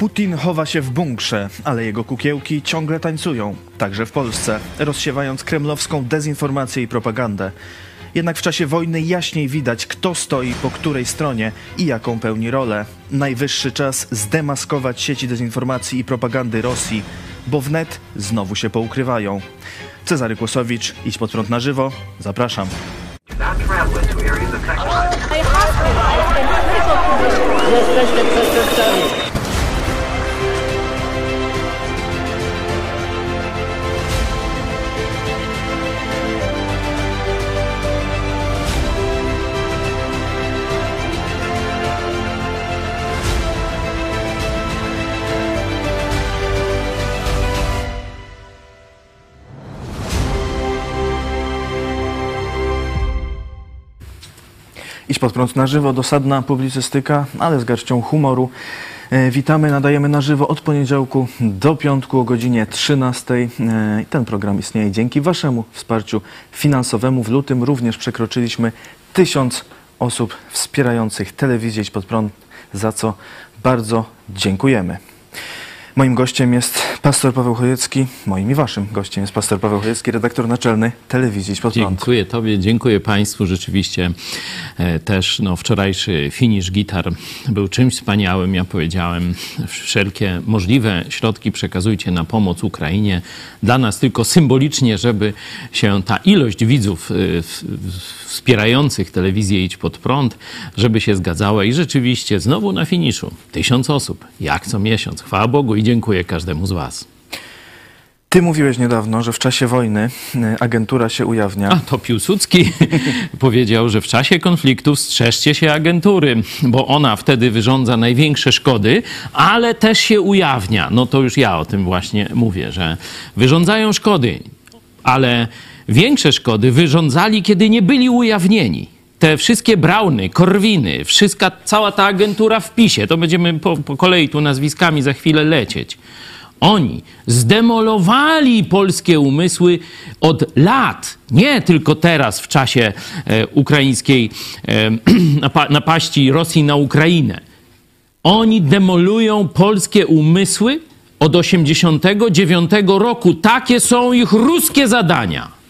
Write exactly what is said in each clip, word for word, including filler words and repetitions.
Putin chowa się w bunkrze, ale jego kukiełki ciągle tańcują, także w Polsce, rozsiewając kremlowską dezinformację i propagandę. Jednak w czasie wojny jaśniej widać, kto stoi po której stronie i jaką pełni rolę. Najwyższy czas zdemaskować sieci dezinformacji i propagandy Rosji, bo wnet znowu się poukrywają. Cezary Kłosowicz, Idź Pod Prąd na żywo. Zapraszam. Jesteście przestępcami. Idź Pod Prąd na żywo, dosadna publicystyka, ale z garścią humoru. E, witamy, nadajemy na żywo od poniedziałku do piątku o godzinie trzynastej. E, ten program istnieje dzięki waszemu wsparciu finansowemu. W lutym również przekroczyliśmy tysiąc osób wspierających telewizję Idź Pod Prąd, za co bardzo dziękujemy. Moim gościem jest pastor Paweł Chojecki, moim i waszym gościem jest pastor Paweł Chojecki, redaktor naczelny telewizji Idź Pod Prąd. Dziękuję tobie, dziękuję państwu. Rzeczywiście e, też no, wczorajszy finish gitar był czymś wspaniałym. Ja powiedziałem, wszelkie możliwe środki przekazujcie na pomoc Ukrainie. Dla nas tylko symbolicznie, żeby się ta ilość widzów e, w, w, wspierających telewizję Idź Pod Prąd, żeby się zgadzała. I rzeczywiście znowu na finiszu tysiąc osób, jak co miesiąc. Chwała Bogu i dziękuję każdemu z was. Ty mówiłeś niedawno, że w czasie wojny agentura się ujawnia. A to Piłsudski powiedział, że w czasie konfliktów strzeżcie się agentury, bo ona wtedy wyrządza największe szkody, ale też się ujawnia. No to już ja o tym właśnie mówię, że wyrządzają szkody, ale większe szkody wyrządzali, kiedy nie byli ujawnieni. Te wszystkie Brauny, Korwiny, wszystka, cała ta agentura w PiSie, to będziemy po, po kolei tu nazwiskami za chwilę lecieć. Oni zdemolowali polskie umysły od lat, nie tylko teraz w czasie e, ukraińskiej e, napa napaści Rosji na Ukrainę. Oni demolują polskie umysły od osiemdziesiątego dziewiątego roku. Takie są ich ruskie zadania.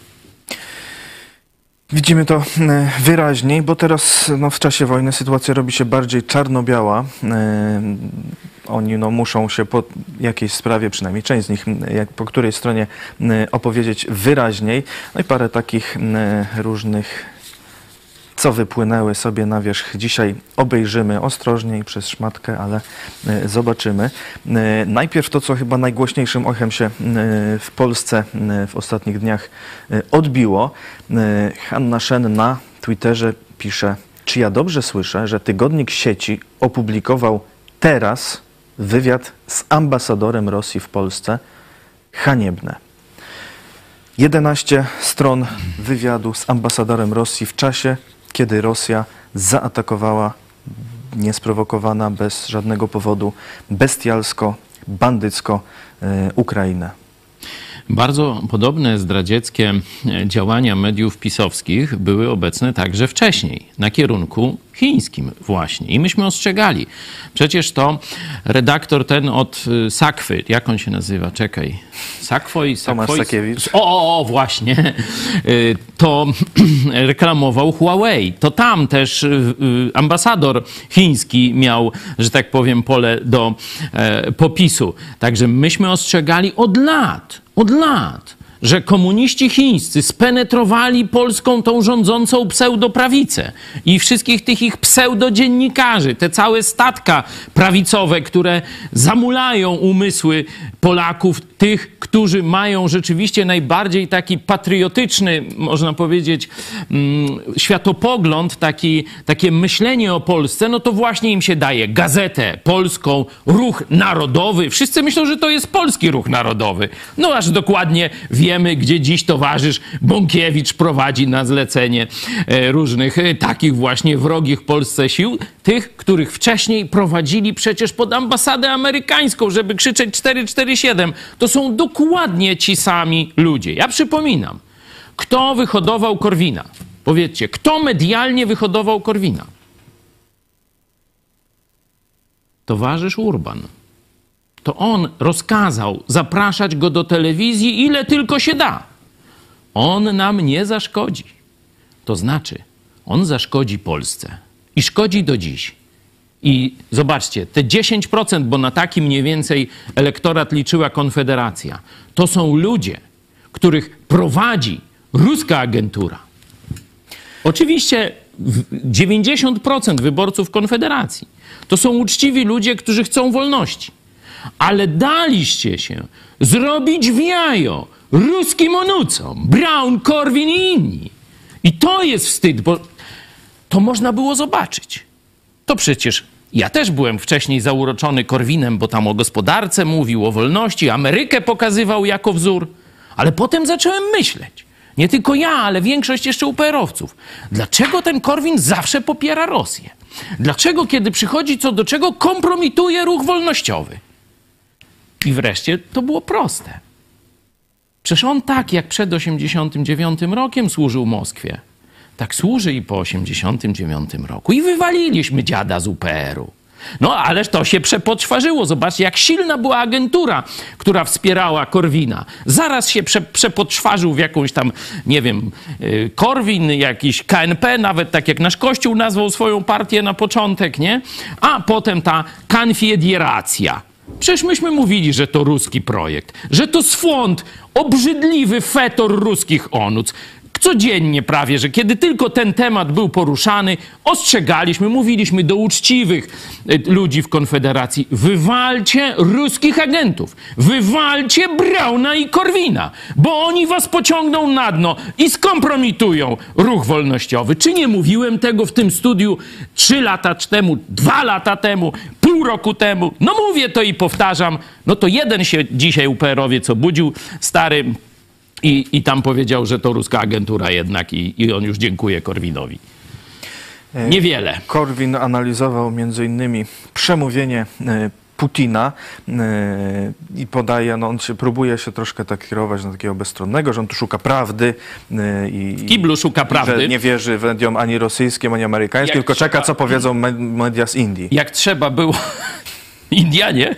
Widzimy to wyraźniej, bo teraz no, w czasie wojny sytuacja robi się bardziej czarno-biała. E, oni no, muszą się po jakiejś sprawie, przynajmniej część z nich, jak, po której stronie e, opowiedzieć wyraźniej. No i parę takich e, różnych, co wypłynęły sobie na wierzch. Dzisiaj obejrzymy ostrożniej przez szmatkę, ale e, zobaczymy. E, najpierw to, co chyba najgłośniejszym echem się e, w Polsce e, w ostatnich dniach e, odbiło. E, Hanna Szen na Twitterze pisze: czy ja dobrze słyszę, że tygodnik Sieci opublikował teraz wywiad z ambasadorem Rosji w Polsce? Haniebne. jedenaście stron wywiadu z ambasadorem Rosji w czasie, kiedy Rosja zaatakowała niesprowokowana, bez żadnego powodu, bestialsko, bandycko e, Ukrainę. Bardzo podobne zdradzieckie działania mediów pisowskich były obecne także wcześniej, na kierunku chińskim właśnie. I myśmy ostrzegali. Przecież to redaktor ten od Sakwy, jak on się nazywa? Czekaj. Sakwoj? Tomasz Sakiewicz. O, o, o, właśnie. To reklamował Huawei. To tam też ambasador chiński miał, że tak powiem, pole do popisu. Także myśmy ostrzegali od lat. Od lat, że komuniści chińscy spenetrowali polską tą rządzącą pseudoprawicę i wszystkich tych ich pseudodziennikarzy, te całe statka prawicowe, które zamulają umysły Polaków, tych, którzy mają rzeczywiście najbardziej taki patriotyczny, można powiedzieć, mm, światopogląd, taki, takie myślenie o Polsce, no to właśnie im się daje gazetę polską, Ruch Narodowy. Wszyscy myślą, że to jest polski Ruch Narodowy. No aż dokładnie wiemy, gdzie dziś towarzysz Bąkiewicz prowadzi na zlecenie różnych takich właśnie wrogich Polsce sił, tych, których wcześniej prowadzili przecież pod ambasadę amerykańską, żeby krzyczeć cztery cztery siedem. To są dokładnie ci sami ludzie. Ja przypominam, kto wyhodował Korwina? Powiedzcie, kto medialnie wyhodował Korwina? Towarzysz Urban. to on rozkazał zapraszać go do telewizji ile tylko się da. On nam nie zaszkodzi. To znaczy, on zaszkodzi Polsce. I szkodzi do dziś. I zobaczcie, te dziesięć procent, bo na taki mniej więcej elektorat liczyła Konfederacja, to są ludzie, których prowadzi ruska agentura. Oczywiście dziewięćdziesiąt procent wyborców Konfederacji to są uczciwi ludzie, którzy chcą wolności. Ale daliście się zrobić w jajo ruskim onucom, Braun, Korwin i inni. I to jest wstyd, bo to można było zobaczyć. To przecież ja też byłem wcześniej zauroczony Korwinem, bo tam o gospodarce mówił, o wolności, Amerykę pokazywał jako wzór. Ale potem zacząłem myśleć, nie tylko ja, ale większość jeszcze U P R owców, dlaczego ten Korwin zawsze popiera Rosję? Dlaczego, kiedy przychodzi co do czego, kompromituje ruch wolnościowy? I wreszcie to było proste. Przecież on tak jak przed osiemdziesiątym dziewiątym rokiem służył Moskwie, tak służy i po osiemdziesiątym dziewiątym roku. I wywaliliśmy dziada z U P R u. No, ależ to się przepoczwarzyło. Zobaczcie, jak silna była agentura, która wspierała Korwina. Zaraz się prze, przepoczwarzył w jakąś tam, nie wiem, yy, Korwin, jakiś K N P, nawet tak jak nasz Kościół nazwał swoją partię na początek, nie? A potem ta Konfederacja. Przecież myśmy mówili, że to ruski projekt, że to swąd, obrzydliwy fetor ruskich onuc. Codziennie prawie, że kiedy tylko ten temat był poruszany, ostrzegaliśmy, mówiliśmy do uczciwych ludzi w Konfederacji, wywalcie ruskich agentów, wywalcie Brauna i Korwina, bo oni was pociągną na dno i skompromitują ruch wolnościowy. Czy nie mówiłem tego w tym studiu trzy lata temu, dwa lata temu, pół roku temu? No mówię to i powtarzam. No to jeden się dzisiaj U P R owiec obudził, stary, I, I tam powiedział, że to ruska agentura jednak i, i on już dziękuje Korwinowi. Niewiele. Korwin analizował między innymi przemówienie Putina i podaje, no on się, próbuje się troszkę tak kierować na takiego bezstronnego, że on tu szuka prawdy. I, w kiblu szuka prawdy. Że nie wierzy w mediom ani rosyjskim, ani amerykańskim, Jak tylko trzeba... czeka, co powiedzą media z Indii. Jak trzeba było... Indianie...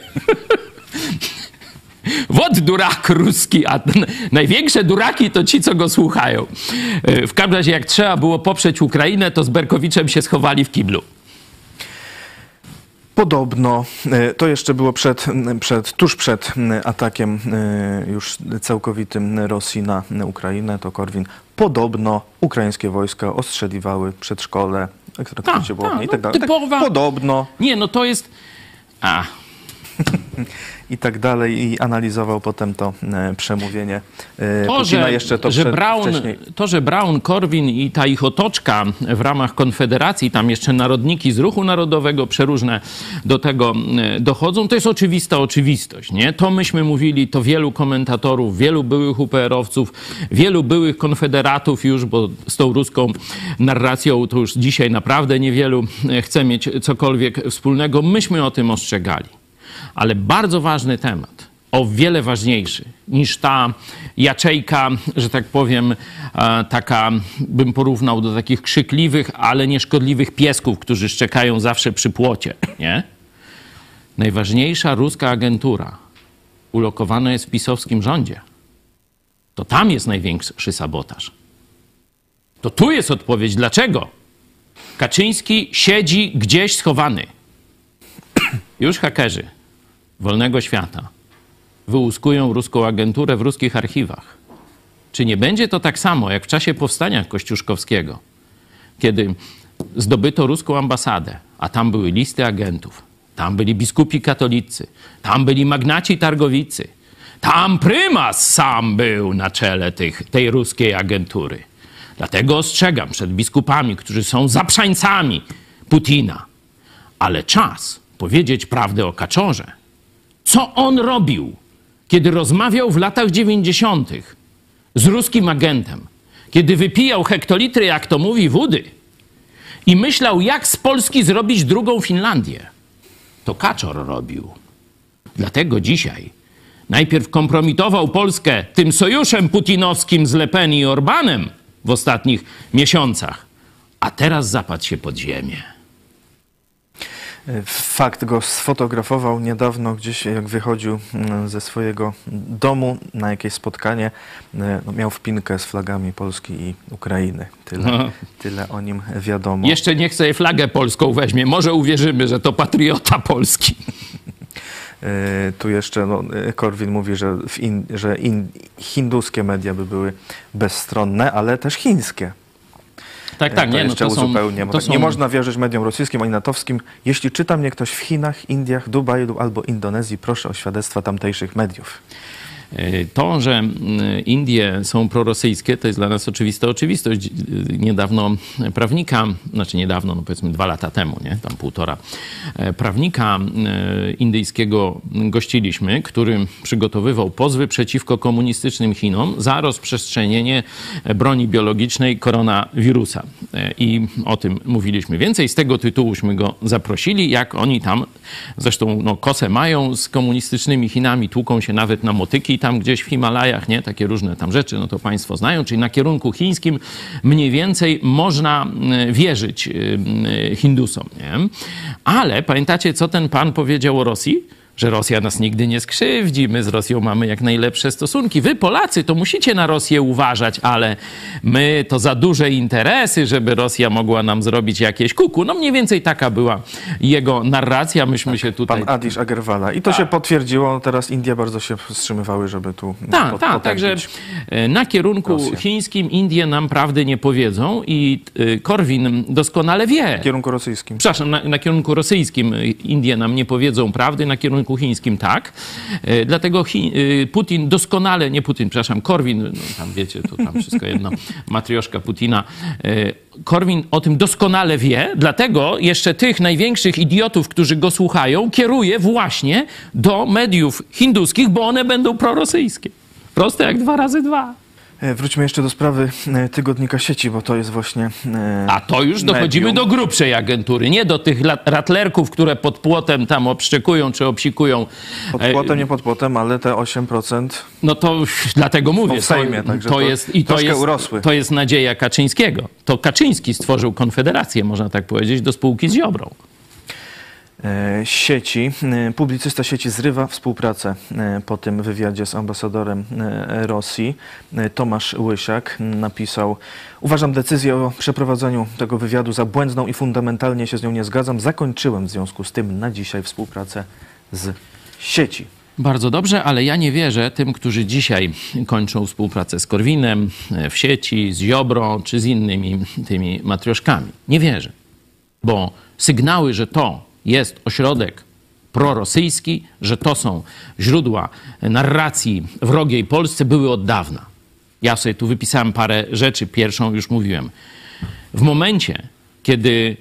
Wod durak ruski, a największe duraki to ci, co go słuchają. W każdym razie, jak trzeba było poprzeć Ukrainę, to z Berkowiczem się schowali w kiblu. Podobno, to jeszcze było przed, przed, tuż przed atakiem już całkowitym Rosji na Ukrainę, to Korwin, podobno ukraińskie wojska ostrzeliwały przedszkole, elektrotwarcie było i tak dalej. Typowa... Podobno. Nie, no to jest... A... I tak dalej, i analizował potem to e, przemówienie e, to, Putina że, jeszcze to że przed, Braun, wcześniej. To, że Braun, Korwin i ta ich otoczka w ramach Konfederacji, tam jeszcze narodniki z Ruchu Narodowego przeróżne do tego dochodzą, to jest oczywista oczywistość, nie? To myśmy mówili, to wielu komentatorów, wielu byłych U P R owców, wielu byłych konfederatów już, bo z tą ruską narracją to już dzisiaj naprawdę niewielu chce mieć cokolwiek wspólnego. Myśmy o tym ostrzegali. Ale bardzo ważny temat, o wiele ważniejszy niż ta jaczejka, że tak powiem, taka, bym porównał do takich krzykliwych, ale nieszkodliwych piesków, którzy szczekają zawsze przy płocie, nie? Najważniejsza ruska agentura ulokowana jest w pisowskim rządzie. To tam jest największy sabotaż. To tu jest odpowiedź, dlaczego Kaczyński siedzi gdzieś schowany. Już hakerzy wolnego świata wyłuskują ruską agenturę w ruskich archiwach. Czy nie będzie to tak samo, jak w czasie powstania kościuszkowskiego, kiedy zdobyto ruską ambasadę, a tam były listy agentów, tam byli biskupi katolicy, tam byli magnaci targowicy, tam prymas sam był na czele tych, tej ruskiej agentury. Dlatego ostrzegam przed biskupami, którzy są zaprzańcami Putina. Ale czas powiedzieć prawdę o Kaczorze. Co on robił, kiedy rozmawiał w latach dziewięćdziesiątych z ruskim agentem, kiedy wypijał hektolitry, jak to mówi, wody i myślał, jak z Polski zrobić drugą Finlandię. To Kaczor robił. Dlatego dzisiaj najpierw kompromitował Polskę tym sojuszem putinowskim z Le Pen i Orbanem w ostatnich miesiącach, a teraz zapadł się pod ziemię. Fakt go sfotografował niedawno gdzieś, jak wychodził ze swojego domu na jakieś spotkanie. No, miał wpinkę z flagami Polski i Ukrainy. Tyle, no. tyle o nim wiadomo. Jeszcze niech sobie flagę polską weźmie. Może uwierzymy, że to patriota Polski. Tu jeszcze no, Korwin mówi, że, w in, że in, hinduskie media by były bezstronne, ale też chińskie. Tak, tak, to nie, no jeszcze to są, uzupełnię. to są... Nie można wierzyć mediom rosyjskim ani natowskim. Jeśli czyta mnie ktoś w Chinach, Indiach, Dubaju albo Indonezji, proszę o świadectwa tamtejszych mediów. To, że Indie są prorosyjskie, to jest dla nas oczywista oczywistość. Niedawno prawnika, znaczy niedawno, no powiedzmy dwa lata temu, nie, tam półtora, prawnika indyjskiego gościliśmy, który przygotowywał pozwy przeciwko komunistycznym Chinom za rozprzestrzenienie broni biologicznej koronawirusa. I o tym mówiliśmy więcej. Z tego tytułuśmy go zaprosili, jak oni tam, zresztą no, kosę mają z komunistycznymi Chinami, tłuką się nawet na motyki, tam gdzieś w Himalajach, nie? Takie różne tam rzeczy, no to państwo znają, czyli na kierunku chińskim mniej więcej można wierzyć Hindusom, nie? Ale pamiętacie, co ten pan powiedział o Rosji? Że Rosja nas nigdy nie skrzywdzi, my z Rosją mamy jak najlepsze stosunki. Wy, Polacy, to musicie na Rosję uważać, ale my to za duże interesy, żeby Rosja mogła nam zrobić jakieś kuku. No mniej więcej taka była jego narracja, myśmy tak, się tutaj... Pan Adish Agarwala. I to tak. się potwierdziło, teraz Indie bardzo się wstrzymywały, żeby tu Tak, pod, tak, także na kierunku Rosję. chińskim Indie nam prawdy nie powiedzą i Korwin doskonale wie. Na kierunku rosyjskim. Przepraszam, na, na kierunku rosyjskim Indie nam nie powiedzą prawdy, na kierunku chińskim tak. E, dlatego Chi, e, Putin doskonale, nie Putin, przepraszam, Korwin, no tam wiecie, to tam wszystko jedno, matrioszka Putina. E, Korwin o tym doskonale wie, dlatego jeszcze tych największych idiotów, którzy go słuchają, kieruje właśnie do mediów hinduskich, bo one będą prorosyjskie. Proste jak dwa razy dwa. Wróćmy jeszcze do sprawy tygodnika Sieci, bo to jest właśnie e, A to już dochodzimy medium. do grubszej agentury, nie do tych ratlerków, które pod płotem tam obszczekują czy obsikują. Pod płotem, nie pod płotem, ale te osiem procent... No to dlatego mówię, w Sejmie, to, także to, to jest, i to, jest, urosły. to jest nadzieja Kaczyńskiego. To Kaczyński stworzył Konfederację, można tak powiedzieć, do spółki z Ziobrą. Sieci. Publicysta Sieci zrywa współpracę po tym wywiadzie z ambasadorem Rosji. Tomasz Łysiak napisał: uważam decyzję o przeprowadzeniu tego wywiadu za błędną i fundamentalnie się z nią nie zgadzam. Zakończyłem w związku z tym na dzisiaj współpracę z Sieci. Bardzo dobrze, ale ja nie wierzę tym, którzy dzisiaj kończą współpracę z Korwinem, w Sieci, z Ziobrą czy z innymi tymi matrioszkami. Nie wierzę, bo sygnały, że to jest ośrodek prorosyjski, że to są źródła narracji wrogiej Polsce, były od dawna. Ja sobie tu wypisałem parę rzeczy. Pierwszą już mówiłem. W momencie, kiedy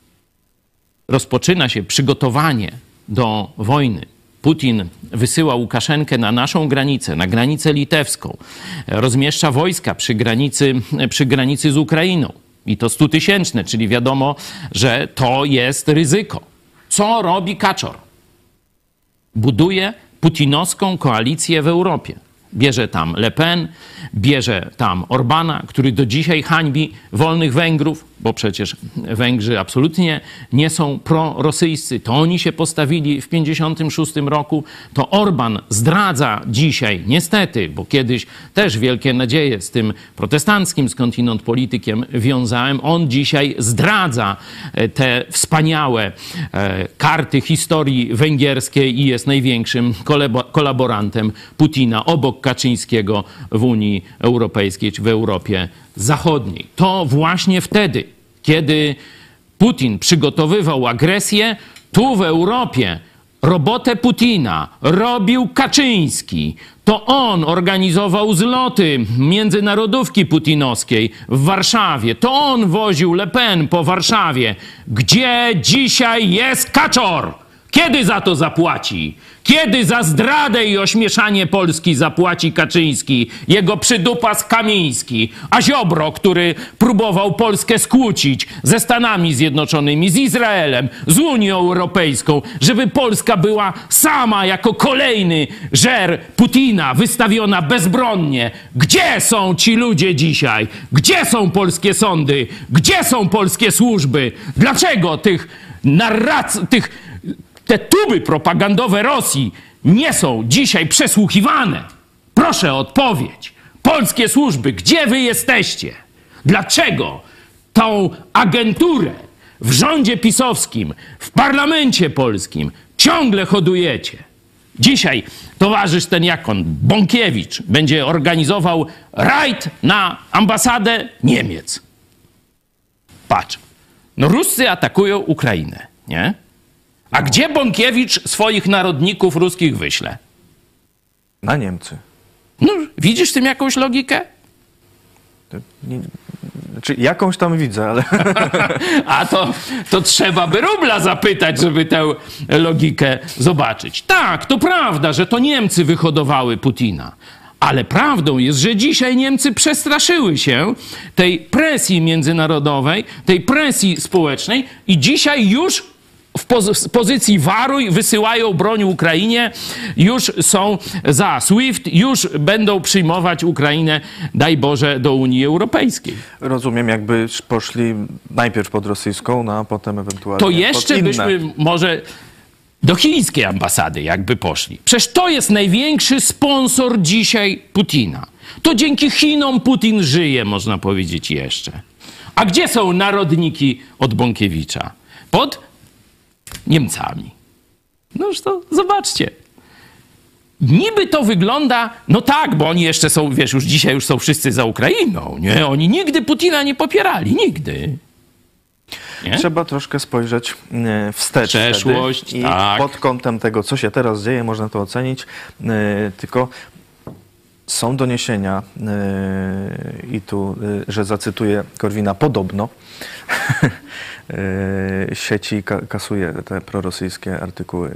rozpoczyna się przygotowanie do wojny, Putin wysyła Łukaszenkę na naszą granicę, na granicę litewską, rozmieszcza wojska przy granicy, przy granicy z Ukrainą. I to stutysięczne, czyli wiadomo, że to jest ryzyko. Co robi Kaczor? Buduje putinowską koalicję w Europie. Bierze tam Le Pen, bierze tam Orbana, który do dzisiaj hańbi wolnych Węgrów, bo przecież Węgrzy absolutnie nie są prorosyjscy. To oni się postawili w pięćdziesiątym szóstym roku. To Orban zdradza dzisiaj, niestety, bo kiedyś też wielkie nadzieje z tym protestanckim skądinąd politykiem wiązałem. On dzisiaj zdradza te wspaniałe karty historii węgierskiej i jest największym kolaborantem Putina obok Kaczyńskiego w Unii Europejskiej czy w Europie Zachodniej. To właśnie wtedy, kiedy Putin przygotowywał agresję, tu w Europie robotę Putina robił Kaczyński. To on organizował zloty międzynarodówki putinowskiej w Warszawie. To on woził Le Pen po Warszawie. Gdzie dzisiaj jest Kaczor? Kiedy za to zapłaci? Kiedy za zdradę i ośmieszanie Polski zapłaci Kaczyński, jego przydupas Kamiński, a Ziobro, który próbował Polskę skłócić ze Stanami Zjednoczonymi, z Izraelem, z Unią Europejską, żeby Polska była sama jako kolejny żer Putina, wystawiona bezbronnie. Gdzie są ci ludzie dzisiaj? Gdzie są polskie sądy? Gdzie są polskie służby? Dlaczego tych narrac- tych, te tuby propagandowe Rosji nie są dzisiaj przesłuchiwane? Proszę o odpowiedź. Polskie służby, gdzie wy jesteście? Dlaczego tą agenturę w rządzie pisowskim, w parlamencie polskim ciągle hodujecie? Dzisiaj towarzysz ten, jak on, Bąkiewicz, będzie organizował rajd na ambasadę Niemiec. Patrz, no Ruscy atakują Ukrainę, nie? A gdzie Bąkiewicz swoich narodników ruskich wyśle? Na Niemcy. No, widzisz w tym jakąś logikę? To nie, znaczy, jakąś tam widzę, ale... A to, to trzeba by Rubla zapytać, żeby tę logikę zobaczyć. Tak, to prawda, że to Niemcy wyhodowały Putina. Ale prawdą jest, że dzisiaj Niemcy przestraszyły się tej presji międzynarodowej, tej presji społecznej i dzisiaj już w poz- pozycji waruj wysyłają broń Ukrainie, już są za SWIFT, już będą przyjmować Ukrainę, daj Boże, do Unii Europejskiej. Rozumiem, jakby poszli najpierw pod rosyjską, no a potem ewentualnie To pod jeszcze inne. byśmy może do chińskiej ambasady jakby poszli. Przecież to jest największy sponsor dzisiaj Putina. To dzięki Chinom Putin żyje, można powiedzieć jeszcze. A gdzie są narodniki od Bąkiewicza? Pod Niemcami. Noż to zobaczcie. Niby to wygląda, no tak, bo oni jeszcze są, wiesz, już dzisiaj już są wszyscy za Ukrainą, nie? Oni nigdy Putina nie popierali, nigdy. Nie? Trzeba troszkę spojrzeć e, wstecz. Przeszłość, wtedy. I tak. pod kątem tego, co się teraz dzieje, można to ocenić. E, tylko są doniesienia, e, i tu, e, że zacytuję Korwina, podobno e, sieci ka kasuje te prorosyjskie artykuły.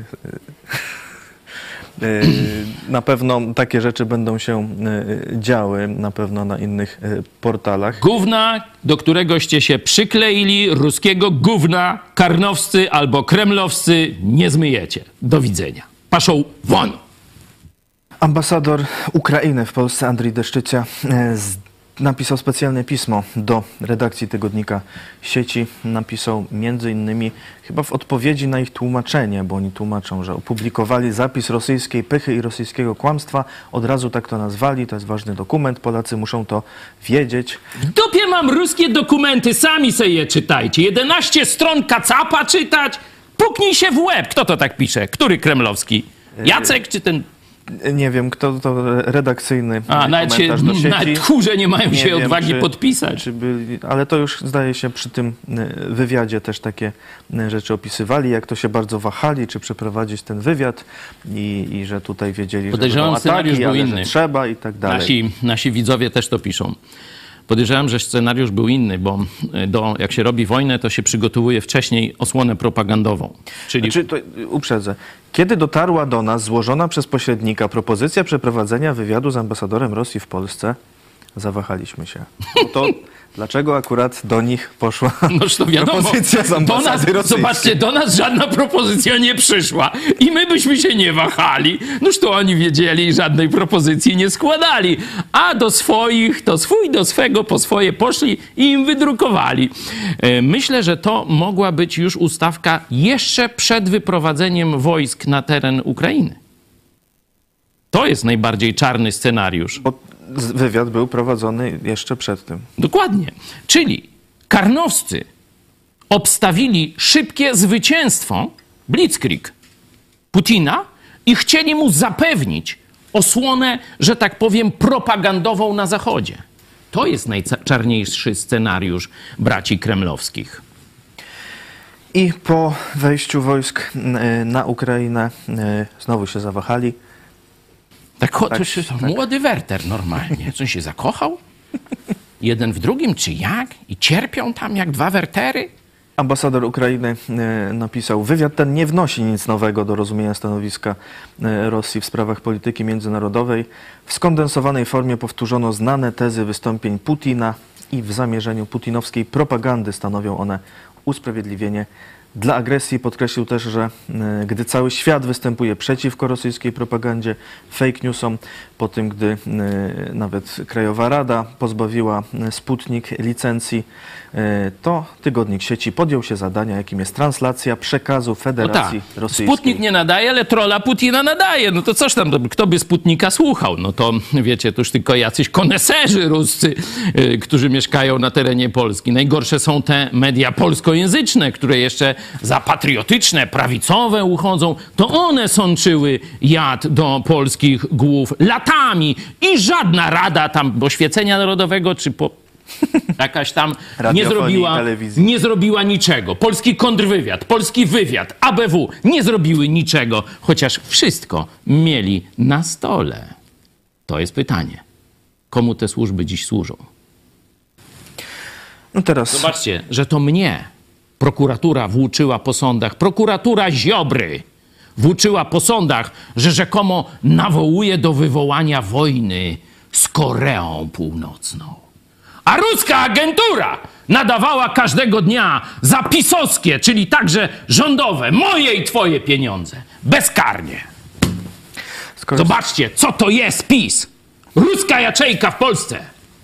E, na pewno takie rzeczy będą się e, działy, na pewno na innych e, portalach. Gówna, do któregoście się przykleili, ruskiego gówna, karnowscy albo kremlowscy nie zmyjecie. Do widzenia. Paszą won! Ambasador Ukrainy w Polsce Andrii Deszczycia e, z, napisał specjalne pismo do redakcji tygodnika Sieci. Napisał między innymi chyba w odpowiedzi na ich tłumaczenie, bo oni tłumaczą, że opublikowali zapis rosyjskiej pychy i rosyjskiego kłamstwa. Od razu tak to nazwali. To jest ważny dokument. Polacy muszą to wiedzieć. W dupie mam ruskie dokumenty, sami sobie je czytajcie. jedenaście stron kacapa czytać? Puknij się w łeb. Kto to tak pisze? Który kremlowski? Jacek czy ten... Nie wiem, kto to redakcyjny A, nawet, się, komentarz do sieci. nawet tchórze nie mają Nie się wiem, odwagi czy- podpisać. Czy byli, ale to już zdaje się przy tym y, wywiadzie też takie y, rzeczy opisywali, jak to się bardzo wahali, czy przeprowadzić ten wywiad i, i że tutaj wiedzieli, Podejrzewam, że będą scenariusz ataki, był ale inny. że trzeba i tak dalej. Nasi, nasi widzowie też to piszą. Podejrzewam, że scenariusz był inny, bo do, jak się robi wojnę, to się przygotowuje wcześniej osłonę propagandową. Czyli Znaczy, to, y, uprzedzę. Kiedy dotarła do nas złożona przez pośrednika propozycja przeprowadzenia wywiadu z ambasadorem Rosji w Polsce, zawahaliśmy się. No to dlaczego akurat do nich poszła noż to wiadomo, propozycja z do nas, ambasady rosyjskiej? zobaczcie, do nas żadna propozycja nie przyszła i my byśmy się nie wahali. Noż to oni wiedzieli i żadnej propozycji nie składali. A do swoich, to swój do swego, po swoje poszli i im wydrukowali. E, Myślę, że to mogła być już ustawka jeszcze przed wyprowadzeniem wojsk na teren Ukrainy. To jest najbardziej czarny scenariusz. Bo z- wywiad był prowadzony jeszcze przed tym. Dokładnie. Czyli karnowscy obstawili szybkie zwycięstwo, blitzkrieg Putina i chcieli mu zapewnić osłonę, że tak powiem, propagandową na Zachodzie. To jest najczarniejszy scenariusz braci kremlowskich. I po wejściu wojsk y, na Ukrainę y, znowu się zawahali. Tak, o, Tak, to się, tak. młody Werter normalnie. Co, on się zakochał? Jeden w drugim, czy jak? I cierpią tam jak dwa Wertery? Ambasador Ukrainy y, napisał, wywiad ten nie wnosi nic nowego do rozumienia stanowiska y, Rosji w sprawach polityki międzynarodowej. W skondensowanej formie powtórzono znane tezy wystąpień Putina i w zamierzeniu putinowskiej propagandy stanowią one usprawiedliwienie dla agresji. Podkreślił też, że e, gdy cały świat występuje przeciwko rosyjskiej propagandzie, fake newsom, po tym, gdy e, nawet Krajowa Rada pozbawiła Sputnik licencji, e, to tygodnik sieci podjął się zadania, jakim jest translacja przekazu Federacji no tak. Rosyjskiej. Sputnik nie nadaje, ale trolla Putina nadaje. No to coś tam, kto by Sputnika słuchał? No to wiecie, to już tylko jacyś koneserzy ruscy, yy, którzy mieszkają na terenie Polski. Najgorsze są te media polskojęzyczne, które jeszcze za patriotyczne, prawicowe uchodzą. To one sączyły jad do polskich głów latami i żadna rada tam oświecenia narodowego czy po... jakaś tam nie zrobiła, nie zrobiła niczego. Polski kontrwywiad, polski wywiad, A B W nie zrobiły niczego, chociaż wszystko mieli na stole. To jest pytanie. Komu te służby dziś służą? No teraz... Zobaczcie, że to mnie prokuratura włóczyła po sądach. Prokuratura Ziobry włóczyła po sądach, że rzekomo nawołuje do wywołania wojny z Koreą Północną. A ruska agentura nadawała każdego dnia za pisowskie, czyli także rządowe, moje i twoje pieniądze. Bezkarnie. Skoro... Zobaczcie, co to jest PiS. Ruska jaczejka w Polsce.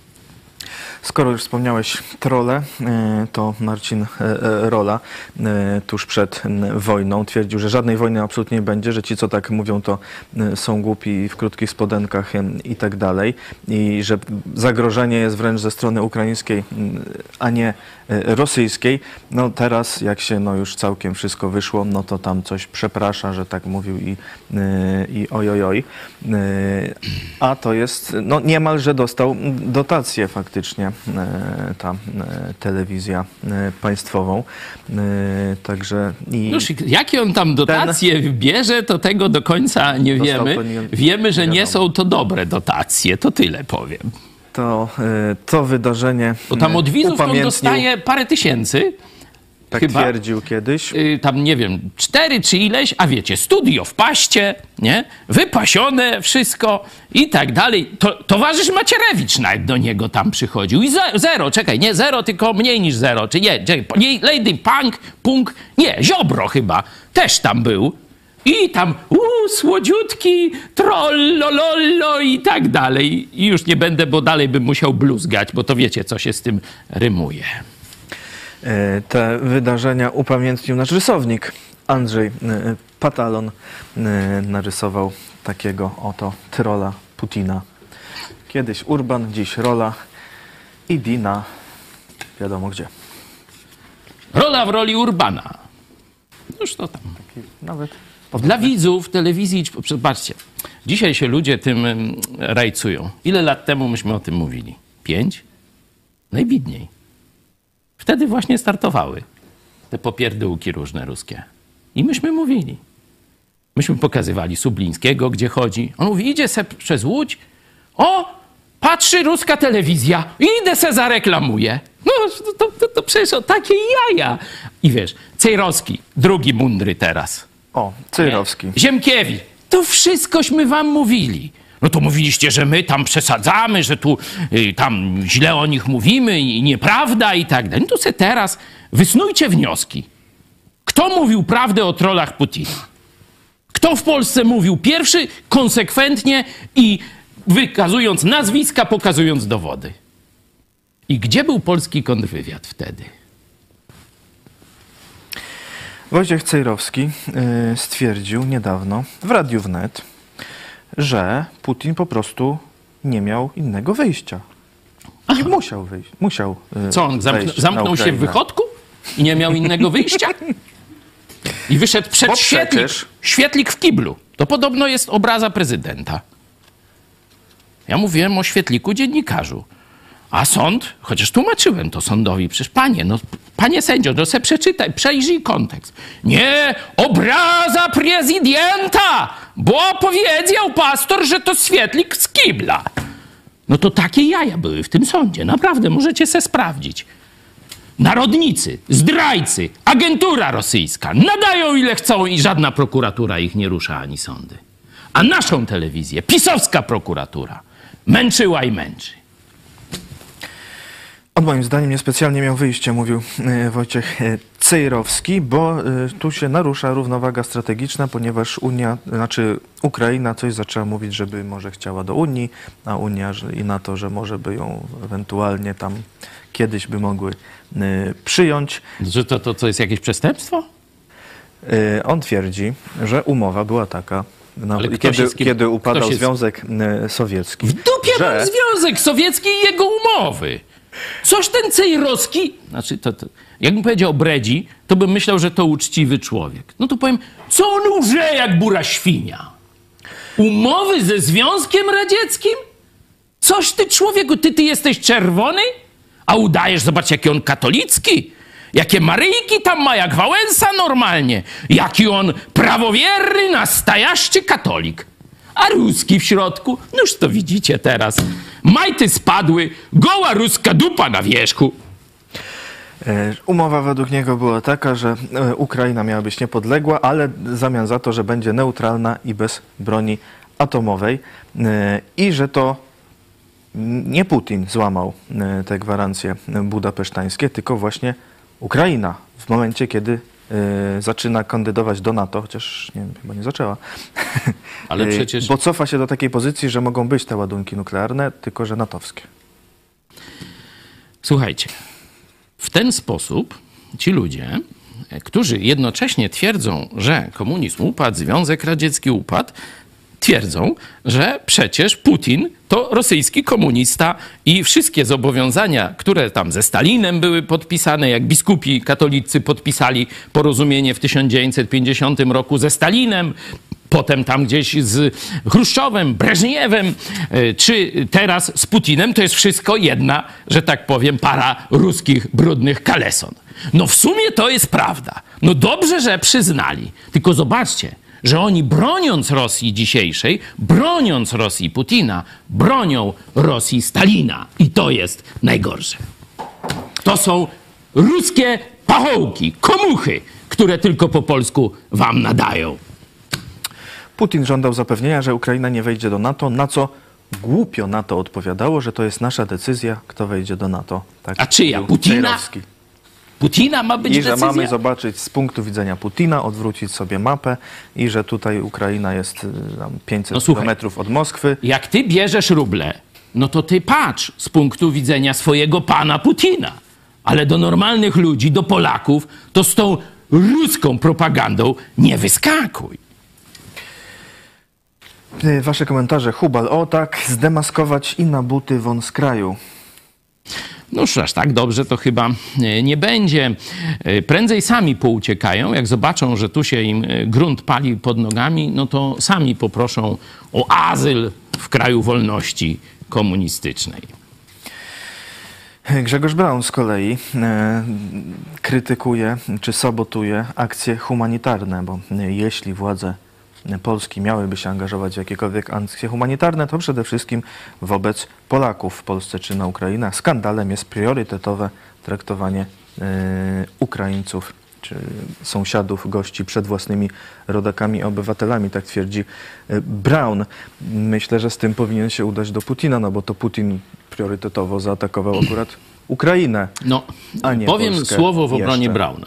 Skoro już wspomniałeś trolle, to Marcin Rola tuż przed wojną twierdził, że żadnej wojny absolutnie nie będzie, że ci, co tak mówią, to są głupi w krótkich spodenkach i tak dalej. I że zagrożenie jest wręcz ze strony ukraińskiej, a nie rosyjskiej. No teraz, jak się no już całkiem wszystko wyszło, no to tam coś przeprasza, że tak mówił i, i ojojoj. A to jest, no niemalże dostał dotację faktycznie ta telewizja państwową. Także i Już, jakie on tam dotacje ten... bierze, to tego do końca nie wiemy. Wiemy, że nie są to dobre dotacje, to tyle powiem. To, to wydarzenie Bo tam od widzów on dostaje parę tysięcy. Tak chyba, twierdził kiedyś. Tam, nie wiem, cztery czy ileś, a wiecie, studio w paście, nie? Wypasione wszystko i tak dalej. To, towarzysz Macierewicz nawet do niego tam przychodził. I ze, zero, czekaj, nie zero, tylko mniej niż zero. Czy nie, nie Lady Punk, Punk, nie, Ziobro chyba też tam był. I tam, uuu, słodziutki, trollololo i tak dalej. I już nie będę, bo dalej bym musiał bluzgać, bo to wiecie, co się z tym rymuje. Te wydarzenia upamiętnił nasz rysownik Andrzej Patalon. Narysował takiego oto trolla Putina. Kiedyś Urban, dziś Rola i Dina wiadomo gdzie. Rola w roli Urbana. Już to tam. Taki nawet Dla widzów telewizji, zobaczcie, dzisiaj się ludzie tym rajcują. Ile lat temu myśmy o tym mówili? Pięć? Najbidniej. Wtedy właśnie startowały te popierdółki różne ruskie. I myśmy mówili. Myśmy pokazywali Sublińskiego, gdzie chodzi. On mówi, idzie se przez Łódź. O, patrzy ruska telewizja. Idę se zareklamuję. No, to, to, to przecież o takie jaja. I wiesz, Cejrowski, drugi mundry teraz. O, Cejrowski. Nie? Ziemkiewicz. To wszystkośmy wam mówili. No to mówiliście, że my tam przesadzamy, że tu y, tam źle o nich mówimy i nieprawda i tak dalej. No to se teraz wysnujcie wnioski. Kto mówił prawdę o trollach Putina? Kto w Polsce mówił pierwszy, konsekwentnie i wykazując nazwiska, pokazując dowody? I gdzie był polski kontrwywiad wtedy? Wojciech Cejrowski y, stwierdził niedawno w Radiu Wnet, że Putin po prostu nie miał innego wyjścia. I musiał wyjść. Musiał y, Co on, zamknął, zamknął się w wychodku i nie miał innego wyjścia? I wyszedł przed Bo świetlik, przecież... świetlik w kiblu. To podobno jest obraza prezydenta. Ja mówiłem o świetliku dziennikarzu. A sąd, chociaż tłumaczyłem to sądowi, przecież panie, no panie sędzio, no se przeczytaj, przejrzyj kontekst. Nie, obraza prezydenta, bo powiedział pastor, że to świetlik z kibla. No to takie jaja były w tym sądzie, naprawdę, możecie se sprawdzić. Narodnicy, zdrajcy, agentura rosyjska nadają ile chcą i żadna prokuratura ich nie rusza ani sądy. A naszą telewizję, pisowska prokuratura, męczyła i męczy. On moim zdaniem niespecjalnie miał wyjście, mówił Wojciech Cejrowski, bo y, tu się narusza równowaga strategiczna, ponieważ Unia, znaczy Ukraina coś zaczęła mówić, żeby może chciała do Unii, a Unia że, i NATO, że może by ją ewentualnie tam kiedyś by mogły y, przyjąć. Że to, to, to jest jakieś przestępstwo? Y, on twierdzi, że umowa była taka, no, Ale kto kiedy, się z kim- kiedy upadał kto się z- Związek y, Sowiecki. W dupie że... mam Związek Sowiecki i jego umowy. Coś ten Cejrowski, znaczy to, to, jakbym powiedział Bredzi, to bym myślał, że to uczciwy człowiek. No to powiem, co on łże jak bura świnia? Umowy ze Związkiem Radzieckim? Coś ty człowieku, ty, ty jesteś czerwony? A udajesz, zobacz jaki on katolicki. Jakie Maryjki tam ma, jak Wałęsa normalnie. Jaki on prawowierny, nastajaśczy katolik. A ruski w środku? Noż to widzicie teraz. Majty spadły, goła ruska dupa na wierzchu. E, Umowa według niego była taka, że e, Ukraina miała być niepodległa, ale w zamian za to, że będzie neutralna i bez broni atomowej e, i że to nie Putin złamał e, te gwarancje budapesztańskie, tylko właśnie Ukraina w momencie, kiedy e, zaczyna kandydować do NATO, chociaż nie wiem, chyba nie zaczęła. Ale przecież... Bo cofa się do takiej pozycji, że mogą być te ładunki nuklearne, tylko że natowskie. Słuchajcie, w ten sposób ci ludzie, którzy jednocześnie twierdzą, że komunizm upadł, Związek Radziecki upadł, twierdzą, że przecież Putin to rosyjski komunista i wszystkie zobowiązania, które tam ze Stalinem były podpisane, jak biskupi katolicy podpisali porozumienie w tysiąc dziewięćset pięćdziesiątym roku ze Stalinem, potem tam gdzieś z Chruszczowem, Breżniewem, czy teraz z Putinem, to jest wszystko jedna, że tak powiem, para ruskich brudnych kaleson. No w sumie to jest prawda. No dobrze, że przyznali. Tylko zobaczcie, że oni broniąc Rosji dzisiejszej, broniąc Rosji Putina, bronią Rosji Stalina. I to jest najgorsze. To są ruskie pachołki, komuchy, które tylko po polsku wam nadają. Putin żądał zapewnienia, że Ukraina nie wejdzie do NATO, na co głupio NATO odpowiadało, że to jest nasza decyzja, kto wejdzie do NATO. Tak A czyja? mówił Putina? Cejrowski. Putina ma być I że decyzja? mamy zobaczyć z punktu widzenia Putina, odwrócić sobie mapę i że tutaj Ukraina jest y, tam pięćset No słuchaj, kilometrów od Moskwy. Jak ty bierzesz ruble, no to ty patrz z punktu widzenia swojego pana Putina. Ale do normalnych ludzi, do Polaków, to z tą ruską propagandą nie wyskakuj. Y, Wasze komentarze. Hubal, o tak, zdemaskować i na buty won z kraju. Noż aż tak dobrze to chyba e, nie będzie. E, Prędzej sami pouciekają. Jak zobaczą, że tu się im e, grunt pali pod nogami, no to sami poproszą o azyl w kraju wolności komunistycznej. Grzegorz Braun z kolei e, krytykuje czy sabotuje akcje humanitarne, bo e, jeśli władze Polski miałyby się angażować w jakiekolwiek akcje humanitarne, to przede wszystkim wobec Polaków w Polsce czy na Ukrainę. Skandalem jest priorytetowe traktowanie e, Ukraińców czy sąsiadów, gości przed własnymi rodakami, obywatelami, tak twierdzi e, Braun. Myślę, że z tym powinien się udać do Putina, no bo to Putin priorytetowo zaatakował akurat Ukrainę, No, a nie powiem Polskę słowo w obronie jeszcze. Brauna.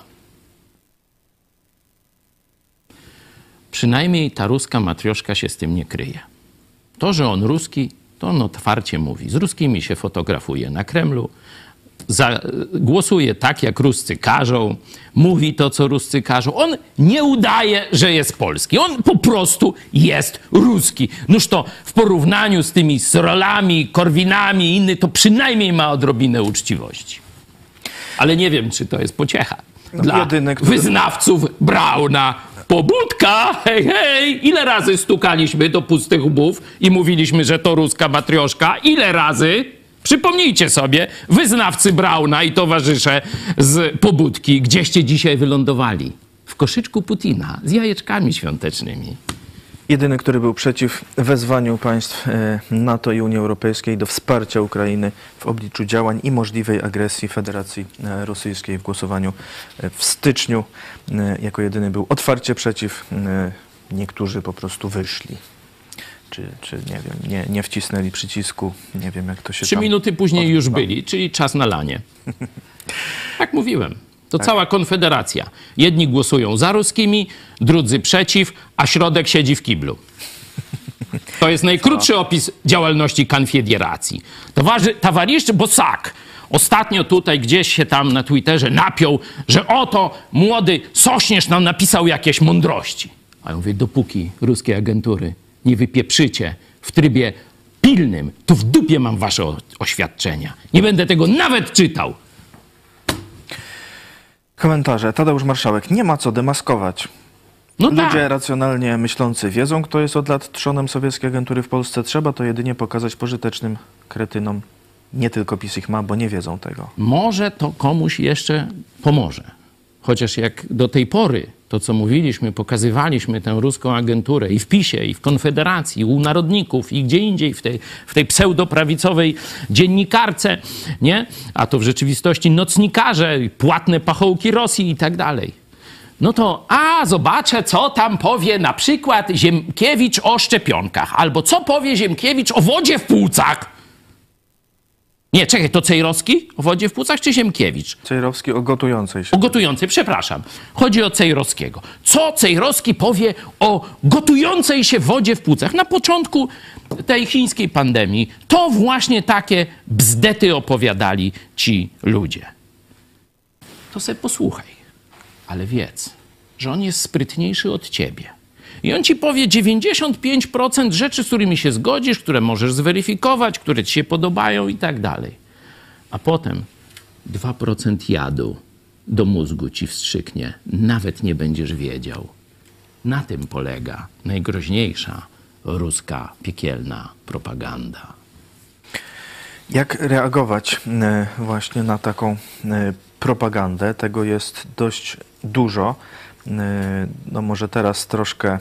Przynajmniej ta ruska matrioszka się z tym nie kryje. To, że on ruski, to on otwarcie mówi. Z ruskimi się fotografuje na Kremlu, za, głosuje tak, jak Ruscy każą, mówi to, co Ruscy każą. On nie udaje, że jest polski. On po prostu jest ruski. Noż to w porównaniu z tymi Srolami, Korwinami i innymi, to przynajmniej ma odrobinę uczciwości. Ale nie wiem, czy to jest pociecha No, dla jedyny, który... wyznawców Brauna. Pobudka, hej, hej! Ile razy stukaliśmy do pustych łbów i mówiliśmy, że to ruska matrioszka? Ile razy? Przypomnijcie sobie, wyznawcy Brauna i towarzysze z Pobudki, gdzieście dzisiaj wylądowali? W koszyczku Putina z jajeczkami świątecznymi. Jedyny, który był przeciw wezwaniu państw e, NATO i Unii Europejskiej do wsparcia Ukrainy w obliczu działań i możliwej agresji Federacji e, Rosyjskiej w głosowaniu e, w styczniu. E, jako jedyny był otwarcie przeciw. E, niektórzy po prostu wyszli. Czy, czy nie wiem, nie, nie wcisnęli przycisku. Nie wiem, jak to się Trzy tam minuty później odbywa. już byli, czyli czas na lanie. Tak mówiłem. To tak. Cała konfederacja. Jedni głosują za ruskimi, drudzy przeciw, a środek siedzi w kiblu. To jest najkrótszy opis działalności konfederacji. Towarzysz Bosak ostatnio tutaj gdzieś się tam na Twitterze napiął, że oto młody Sośnierz nam napisał jakieś mądrości. A ja mówię, dopóki ruskie agentury nie wypieprzycie w trybie pilnym, to w dupie mam wasze oświadczenia. Nie będę tego nawet czytał. Komentarze. Tadeusz Marszałek. Nie ma co demaskować. No Ludzie tak. racjonalnie myślący wiedzą, kto jest od lat trzonem sowieckiej agentury w Polsce. Trzeba to jedynie pokazać pożytecznym kretynom. Nie tylko PiS ich ma, bo nie wiedzą tego. Może to komuś jeszcze pomoże. Chociaż jak do tej pory to, co mówiliśmy, pokazywaliśmy tę ruską agenturę i w PiSie, i w Konfederacji, i u narodników, i gdzie indziej w tej, w tej pseudoprawicowej dziennikarce, nie? A to w rzeczywistości nocnikarze, płatne pachołki Rosji i tak dalej. No to, a zobaczę, co tam powie na przykład Ziemkiewicz o szczepionkach, albo co powie Ziemkiewicz o wodzie w płucach. Nie, czekaj, to Cejrowski o wodzie w płucach czy Ziemkiewicz? Cejrowski o gotującej się. O gotującej, przepraszam. Chodzi o Cejrowskiego. Co Cejrowski powie o gotującej się wodzie w płucach? Na początku tej chińskiej pandemii to właśnie takie bzdety opowiadali ci ludzie. To sobie posłuchaj, ale wiedz, że on jest sprytniejszy od ciebie. I on ci powie dziewięćdziesiąt pięć procent rzeczy, z którymi się zgodzisz, które możesz zweryfikować, które ci się podobają i tak dalej. A potem dwa procent jadu do mózgu ci wstrzyknie. Nawet nie będziesz wiedział. Na tym polega najgroźniejsza ruska piekielna propaganda. Jak reagować e, właśnie na taką e, propagandę? Tego jest dość dużo. No może teraz troszkę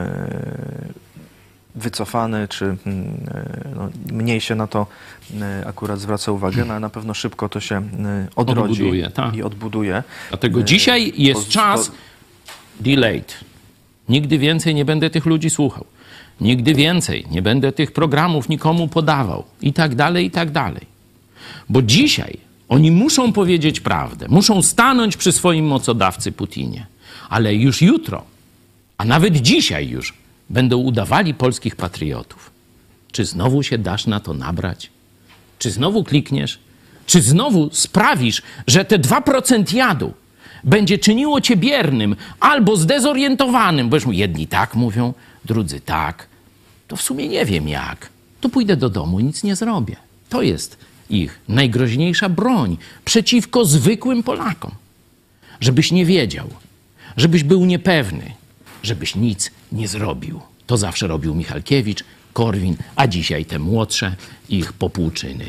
wycofany, czy no, mniej się na to akurat zwraca uwagę, no ale na pewno szybko to się odrodzi odbuduje, tak. i odbuduje. Dlatego dzisiaj jest to, czas to... delayed. Nigdy więcej nie będę tych ludzi słuchał. Nigdy więcej nie będę tych programów nikomu podawał. I tak dalej, i tak dalej. Bo dzisiaj oni muszą powiedzieć prawdę. Muszą stanąć przy swoim mocodawcy Putinie. Ale już jutro, a nawet dzisiaj już, będą udawali polskich patriotów. Czy znowu się dasz na to nabrać? Czy znowu klikniesz? Czy znowu sprawisz, że te dwa procent jadu będzie czyniło cię biernym albo zdezorientowanym? Bo już jedni tak mówią, drudzy tak. To w sumie nie wiem jak. To pójdę do domu i nic nie zrobię. To jest ich najgroźniejsza broń przeciwko zwykłym Polakom. Żebyś nie wiedział. Żebyś był niepewny, żebyś nic nie zrobił. To zawsze robił Michalkiewicz, Korwin, a dzisiaj te młodsze ich popłuczyny.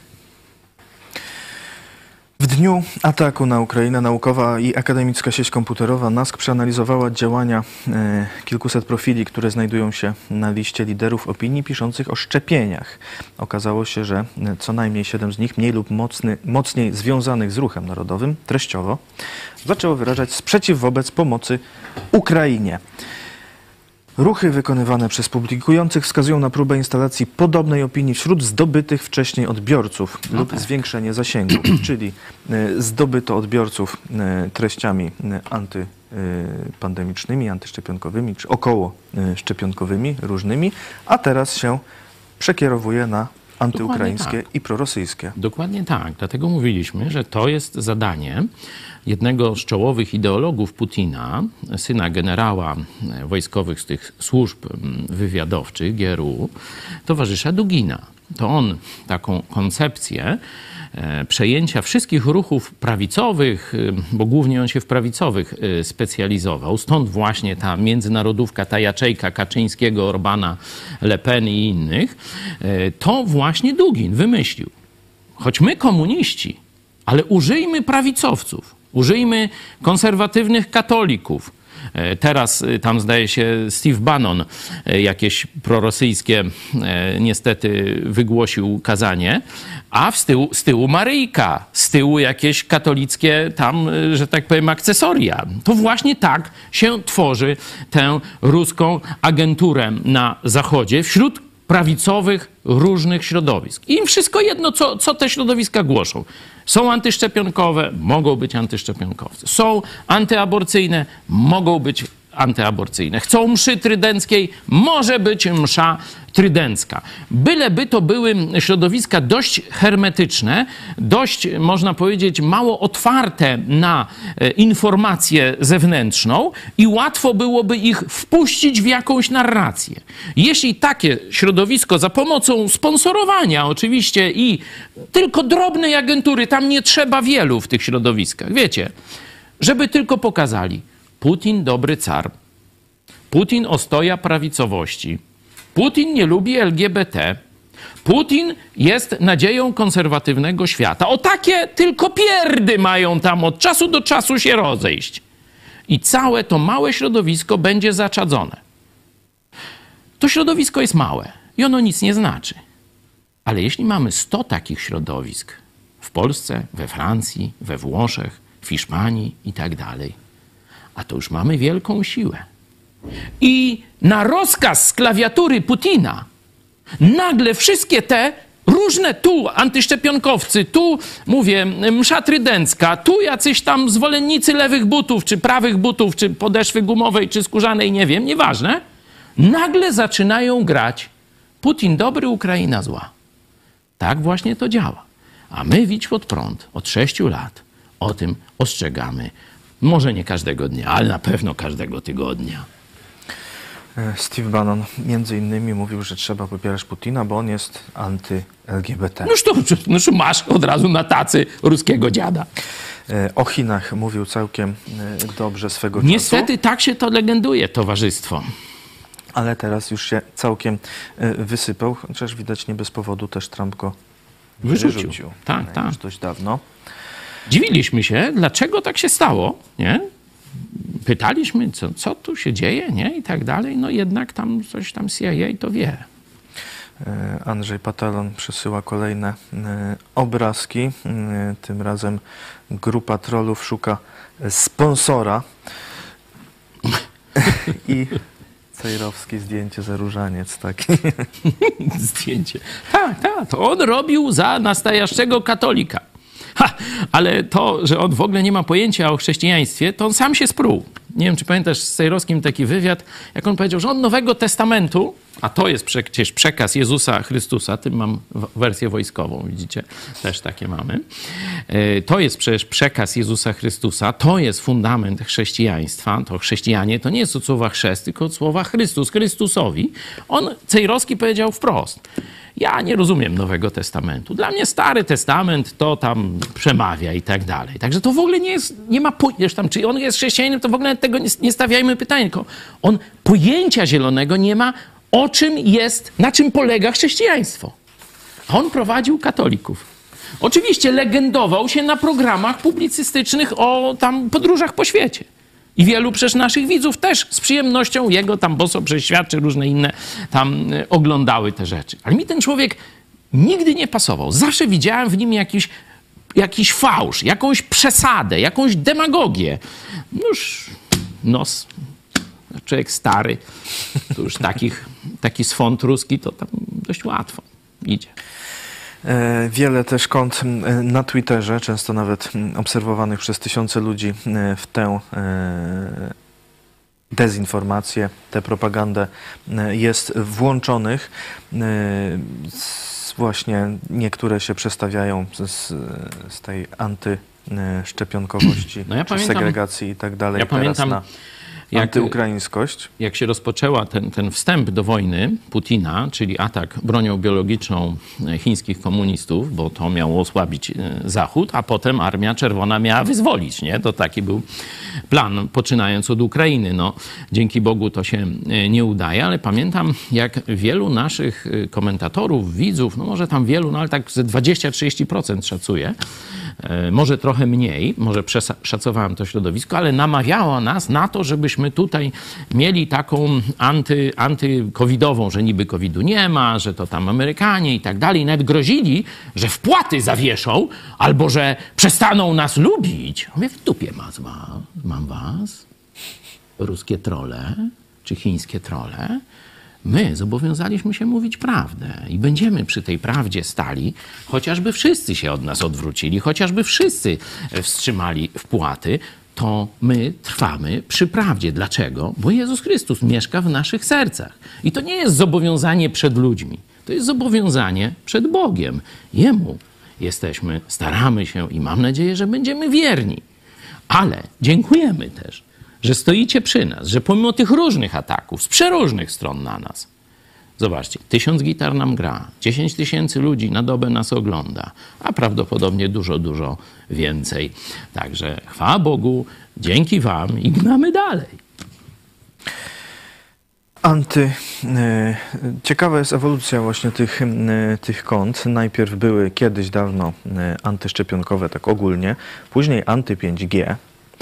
W dniu ataku na Ukrainę naukowa i akademicka sieć komputerowa NASK przeanalizowała działania e, kilkuset profili, które znajdują się na liście liderów opinii piszących o szczepieniach. Okazało się, że co najmniej siedem z nich, mniej lub mocny, mocniej związanych z ruchem narodowym, treściowo, zaczęło wyrażać sprzeciw wobec pomocy Ukrainie. Ruchy wykonywane przez publikujących wskazują na próbę instalacji podobnej opinii wśród zdobytych wcześniej odbiorców okay. lub zwiększenie zasięgu, czyli y, zdobyto odbiorców y, treściami y, antypandemicznymi, antyszczepionkowymi, czy około y, szczepionkowymi, różnymi, a teraz się przekierowuje na antyukraińskie tak. i prorosyjskie. Dokładnie tak. Dlatego mówiliśmy, że to jest zadanie jednego z czołowych ideologów Putina, syna generała wojskowych z tych służb wywiadowczych, G R U, towarzysza Dugina. To on taką koncepcję przejęcia wszystkich ruchów prawicowych, bo głównie on się w prawicowych specjalizował. Stąd właśnie ta międzynarodówka, ta jaczejka Kaczyńskiego, Orbana, Le Pen i innych. To właśnie Dugin wymyślił. Choć my komuniści, ale użyjmy prawicowców, użyjmy konserwatywnych katolików. Teraz tam zdaje się Steve Bannon jakieś prorosyjskie niestety wygłosił kazanie, a z tyłu, z tyłu Maryjka, z tyłu jakieś katolickie tam, że tak powiem, akcesoria. To właśnie tak się tworzy tę ruską agenturę na Zachodzie wśród prawicowych różnych środowisk. I im wszystko jedno, co, co te środowiska głoszą. Są antyszczepionkowe, mogą być antyszczepionkowcy. Są antyaborcyjne, mogą być antyaborcyjne. Chcą mszy trydenckiej, może być msza trydencka. Byleby to były środowiska dość hermetyczne, dość, można powiedzieć, mało otwarte na informację zewnętrzną i łatwo byłoby ich wpuścić w jakąś narrację. Jeśli takie środowisko za pomocą sponsorowania oczywiście i tylko drobnej agentury, tam nie trzeba wielu w tych środowiskach, wiecie, żeby tylko pokazali, Putin dobry car, Putin ostoja prawicowości, Putin nie lubi L G B T, Putin jest nadzieją konserwatywnego świata. O takie tylko pierdy mają tam od czasu do czasu się rozejść. I całe to małe środowisko będzie zaczadzone. To środowisko jest małe i ono nic nie znaczy. Ale jeśli mamy sto takich środowisk w Polsce, we Francji, we Włoszech, w Hiszpanii i tak dalej, a to już mamy wielką siłę. I na rozkaz z klawiatury Putina nagle wszystkie te różne tu antyszczepionkowcy, tu mówię msza trydencka, tu jacyś tam zwolennicy lewych butów, czy prawych butów, czy podeszwy gumowej, czy skórzanej, nie wiem, nieważne, nagle zaczynają grać Putin dobry, Ukraina zła. Tak właśnie to działa. A my Widź Pod Prąd od sześciu lat o tym ostrzegamy. Może nie każdego dnia, ale na pewno każdego tygodnia. Steve Bannon między innymi mówił, że trzeba popierać Putina, bo on jest anty-L G B T. Noż to, noż masz od razu na tacy ruskiego dziada. O Chinach mówił całkiem dobrze swego czasu. Niestety tak się to legenduje, towarzystwo. Ale teraz już się całkiem wysypał, chociaż widać nie bez powodu też Trump go wyrzucił. wyrzucił. Tak, już tak. dość dawno. Dziwiliśmy się, dlaczego tak się stało, nie? Pytaliśmy, co, co tu się dzieje, nie? I tak dalej. No jednak tam coś tam C I A to wie. Andrzej Patalon przesyła kolejne obrazki. Tym razem grupa trollów szuka sponsora. I Cejrowski zdjęcie za różaniec taki. Zdjęcie. Tak, tak. To on robił za nastojaщego katolika. Ha, ale to, że on w ogóle nie ma pojęcia o chrześcijaństwie, to on sam się sprół. Nie wiem, czy pamiętasz z Cejrowskim taki wywiad, jak on powiedział, że on Nowego Testamentu, a to jest przecież przekaz Jezusa Chrystusa, tym mam wersję wojskową, widzicie, też takie mamy. To jest przecież przekaz Jezusa Chrystusa, to jest fundament chrześcijaństwa. To chrześcijanie to nie jest od słowa chrzest, tylko od słowa Chrystus, Chrystusowi. On, Cejrowski, powiedział wprost: ja nie rozumiem Nowego Testamentu. Dla mnie Stary Testament to tam przemawia i tak dalej. Także to w ogóle nie jest, nie ma pojęcia tam, czy on jest chrześcijaninem, to w ogóle tego nie, nie stawiajmy pytania, tylko on pojęcia zielonego nie ma, o czym jest, na czym polega chrześcijaństwo. A on prowadził katolików. Oczywiście legendował się na programach publicystycznych o tam podróżach po świecie. I wielu przecież naszych widzów też z przyjemnością jego tam boso przez świat, czy różne inne tam oglądały te rzeczy. Ale mi ten człowiek nigdy nie pasował. Zawsze widziałem w nim jakiś, jakiś fałsz, jakąś przesadę, jakąś demagogię. No już nos, człowiek stary, to już takich, taki swąd ruski to tam dość łatwo idzie. Wiele też kont na Twitterze, często nawet obserwowanych przez tysiące ludzi, w tę dezinformację, tę propagandę jest włączonych. Właśnie niektóre się przestawiają z, z tej antyszczepionkowości, no ja czy pamiętam, segregacji i tak dalej, ja teraz pamiętam, na jak, antyukraińskość. Jak się rozpoczęła ten, ten wstęp do wojny Putina, czyli atak bronią biologiczną chińskich komunistów, bo to miało osłabić Zachód, a potem Armia Czerwona miała wyzwolić, nie? To taki był plan, poczynając od Ukrainy. No, dzięki Bogu to się nie udaje, ale pamiętam, jak wielu naszych komentatorów, widzów, no może tam wielu, no ale tak ze dwadzieścia do trzydziestu procent szacuję, może trochę mniej, może przeszacowałem to środowisko, ale namawiało nas na to, żebyśmy tutaj mieli taką anty, antykowidową, że niby covidu nie ma, że to tam Amerykanie i tak dalej. Nawet grozili, że wpłaty zawieszą albo że przestaną nas lubić. Mówię, w dupie mas, mam was, ruskie trolle czy chińskie trolle. My zobowiązaliśmy się mówić prawdę i będziemy przy tej prawdzie stali, chociażby wszyscy się od nas odwrócili, chociażby wszyscy wstrzymali wpłaty, to my trwamy przy prawdzie. Dlaczego? Bo Jezus Chrystus mieszka w naszych sercach. I to nie jest zobowiązanie przed ludźmi, to jest zobowiązanie przed Bogiem. Jemu jesteśmy, staramy się i mam nadzieję, że będziemy wierni. Ale dziękujemy też, że stoicie przy nas, że pomimo tych różnych ataków z przeróżnych stron na nas, zobaczcie, tysiąc gitar nam gra, dziesięć tysięcy ludzi na dobę nas ogląda, a prawdopodobnie dużo, dużo więcej. Także chwała Bogu, dzięki wam i gnamy dalej. Anty. E, ciekawa jest ewolucja właśnie tych, e, tych kont. Najpierw były kiedyś dawno e, antyszczepionkowe, tak ogólnie, później anty pięć G.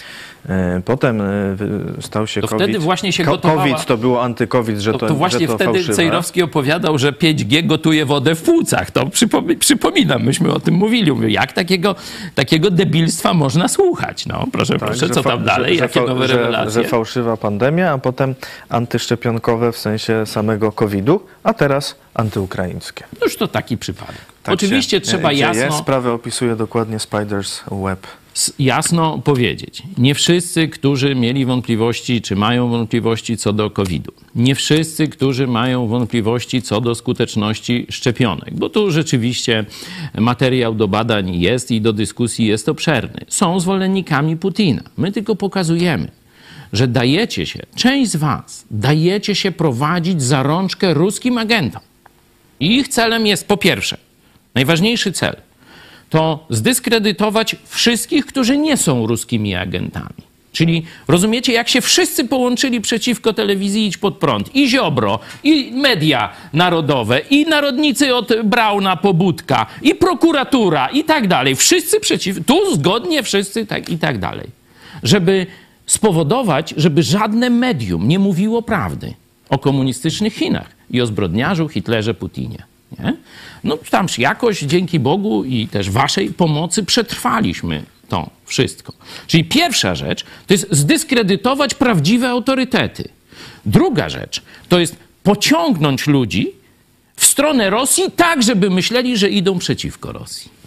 E, potem e, stał się to COVID. Wtedy właśnie się Ko- gotowała... COVID to było anty-COVID, że to, to, to właśnie że to wtedy fałszywe. Cejrowski opowiadał, że pięć G gotuje wodę w płucach. To przypom- przypominam, myśmy o tym mówili. Mówię, jak takiego, takiego debilstwa można słuchać? No proszę, Tak, proszę, co fa- tam dalej? że, Jakie że, nowe że, rewelacje? Że fałszywa pandemia, a potem antyszczepionkowe w sensie samego kowida, a teraz antyukraińskie. Już to taki przypadek. Tak Oczywiście się trzeba dzieje. jasno... Sprawę opisuje dokładnie Spider's Web. jasno powiedzieć. Nie wszyscy, którzy mieli wątpliwości, czy mają wątpliwości co do kowida. Nie wszyscy, którzy mają wątpliwości co do skuteczności szczepionek, bo tu rzeczywiście materiał do badań jest i do dyskusji jest obszerny. Są zwolennikami Putina. My tylko pokazujemy, że dajecie się, część z was, dajecie się prowadzić za rączkę ruskim agentom. I ich celem jest po pierwsze, najważniejszy cel, to zdyskredytować wszystkich, którzy nie są ruskimi agentami. Czyli rozumiecie, jak się wszyscy połączyli przeciwko telewizji Idź Pod Prąd, i Ziobro, i media narodowe, i narodnicy od Brauna po Budka, i prokuratura, i tak dalej. Wszyscy przeciw, tu zgodnie wszyscy tak, i tak dalej. Żeby spowodować, żeby żadne medium nie mówiło prawdy o komunistycznych Chinach i o zbrodniarzu Hitlerze Putinie. Nie? No tam jakoś dzięki Bogu i też waszej pomocy przetrwaliśmy to wszystko. Czyli pierwsza rzecz to jest zdyskredytować prawdziwe autorytety. Druga rzecz to jest pociągnąć ludzi w stronę Rosji tak, żeby myśleli, że idą przeciwko Rosji.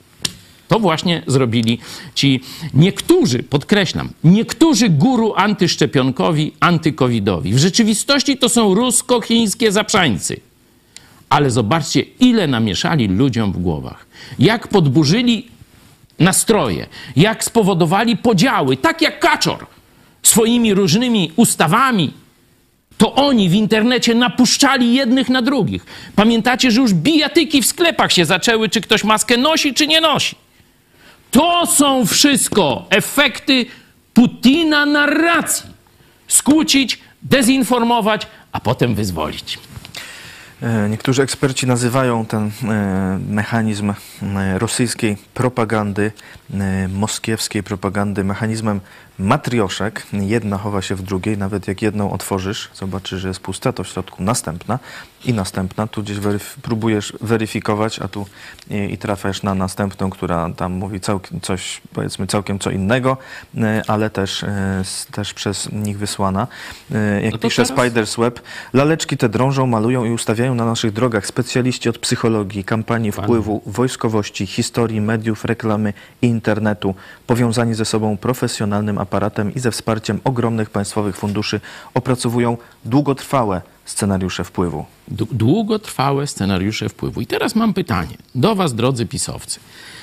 To właśnie zrobili ci niektórzy, podkreślam, niektórzy guru antyszczepionkowi, antykowidowi. W rzeczywistości to są rusko-chińskie zaprzańcy. Ale zobaczcie, ile namieszali ludziom w głowach. Jak podburzyli nastroje, jak spowodowali podziały, tak jak Kaczor swoimi różnymi ustawami, to oni w internecie napuszczali jednych na drugich. Pamiętacie, że już bijatyki w sklepach się zaczęły, czy ktoś maskę nosi, czy nie nosi. To są wszystko efekty Putina narracji. Skłócić, dezinformować, a potem wyzwolić. Niektórzy eksperci nazywają ten mechanizm rosyjskiej propagandy, moskiewskiej propagandy mechanizmem matrioszek. Jedna chowa się w drugiej, nawet jak jedną otworzysz, zobaczysz, że jest pusta, to w środku następna i następna. Tu gdzieś weryf- próbujesz weryfikować, a tu i, i trafiasz na następną, która tam mówi całkiem coś, powiedzmy całkiem co innego, ale też, też przez nich wysłana. Jak no pisze teraz... Spider's Web, laleczki te drążą, malują i ustawiają na naszych drogach specjaliści od psychologii, kampanii wpływu, wojskowości, historii, mediów, reklamy i internetu, powiązani ze sobą profesjonalnym aparatem i ze wsparciem ogromnych państwowych funduszy opracowują długotrwałe scenariusze wpływu. Długotrwałe scenariusze wpływu. I teraz mam pytanie do was, drodzy pisowcy.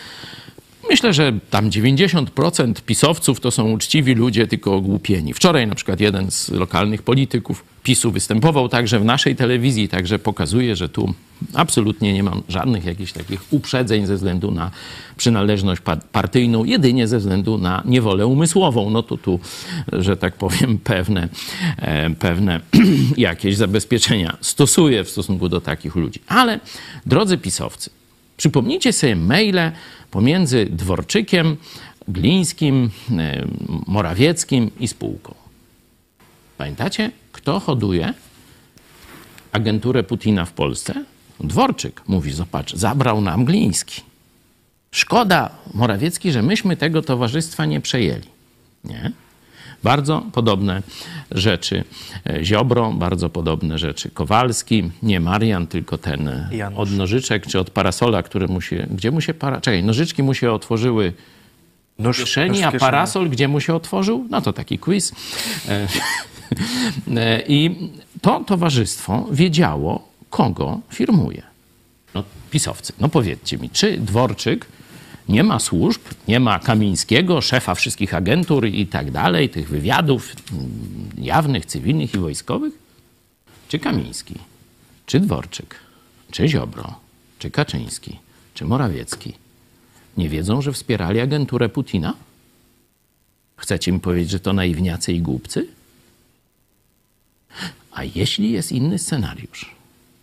Myślę, że tam dziewięćdziesiąt procent pisowców to są uczciwi ludzie, tylko ogłupieni. Wczoraj na przykład jeden z lokalnych polityków PiSu występował także w naszej telewizji, także pokazuje, że tu absolutnie nie mam żadnych jakichś takich uprzedzeń ze względu na przynależność partyjną, jedynie ze względu na niewolę umysłową. No to tu, że tak powiem, pewne, e, pewne jakieś zabezpieczenia stosuję w stosunku do takich ludzi. Ale, drodzy pisowcy, przypomnijcie sobie maile pomiędzy Dworczykiem, Glińskim, Morawieckim i spółką. Pamiętacie, kto hoduje agenturę Putina w Polsce? Dworczyk mówi, zobacz, zabrał nam Gliński. Szkoda, Morawiecki, że myśmy tego towarzystwa nie przejęli. Nie? Bardzo podobne rzeczy. Ziobro, bardzo podobne rzeczy. Kowalski, nie Marian, tylko ten Janusz. Od nożyczek czy od parasola, który mu się... Gdzie mu się... Para... Czekaj, nożyczki mu się otworzyły Nóż w kieszeni, a parasol gdzie mu się otworzył? No to taki quiz. I to towarzystwo wiedziało, kogo firmuje. No, pisowcy. No powiedzcie mi, czy Dworczyk nie ma służb, nie ma Kamińskiego, szefa wszystkich agentur i tak dalej, tych wywiadów jawnych, cywilnych i wojskowych? Czy Kamiński, czy Dworczyk, czy Ziobro, czy Kaczyński, czy Morawiecki nie wiedzą, że wspierali agenturę Putina? Chcecie mi powiedzieć, że to naiwniacy i głupcy? A jeśli jest inny scenariusz,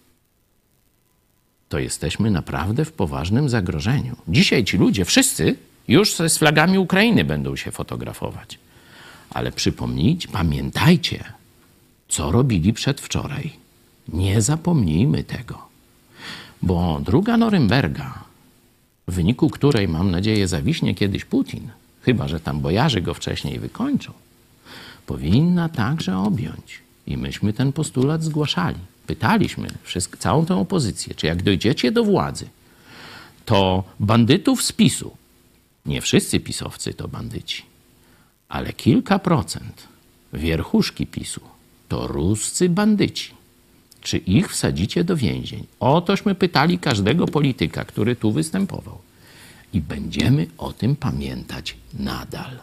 to jesteśmy naprawdę w poważnym zagrożeniu. Dzisiaj ci ludzie, wszyscy już z flagami Ukrainy będą się fotografować. Ale przypomnijcie, pamiętajcie, co robili przedwczoraj. Nie zapomnijmy tego. Bo druga Norymberga, w wyniku której, mam nadzieję, zawiśnie kiedyś Putin, chyba że tam bojarzy go wcześniej wykończą, powinna także objąć. I myśmy ten postulat zgłaszali. Pytaliśmy wszystko, całą tę opozycję, czy jak dojdziecie do władzy, to bandytów z PiSu, nie wszyscy pisowcy to bandyci, ale kilka procent wierchuszki PiSu to ruscy bandyci. Czy ich wsadzicie do więzień? Otośmy pytali każdego polityka, który tu występował. I będziemy o tym pamiętać nadal.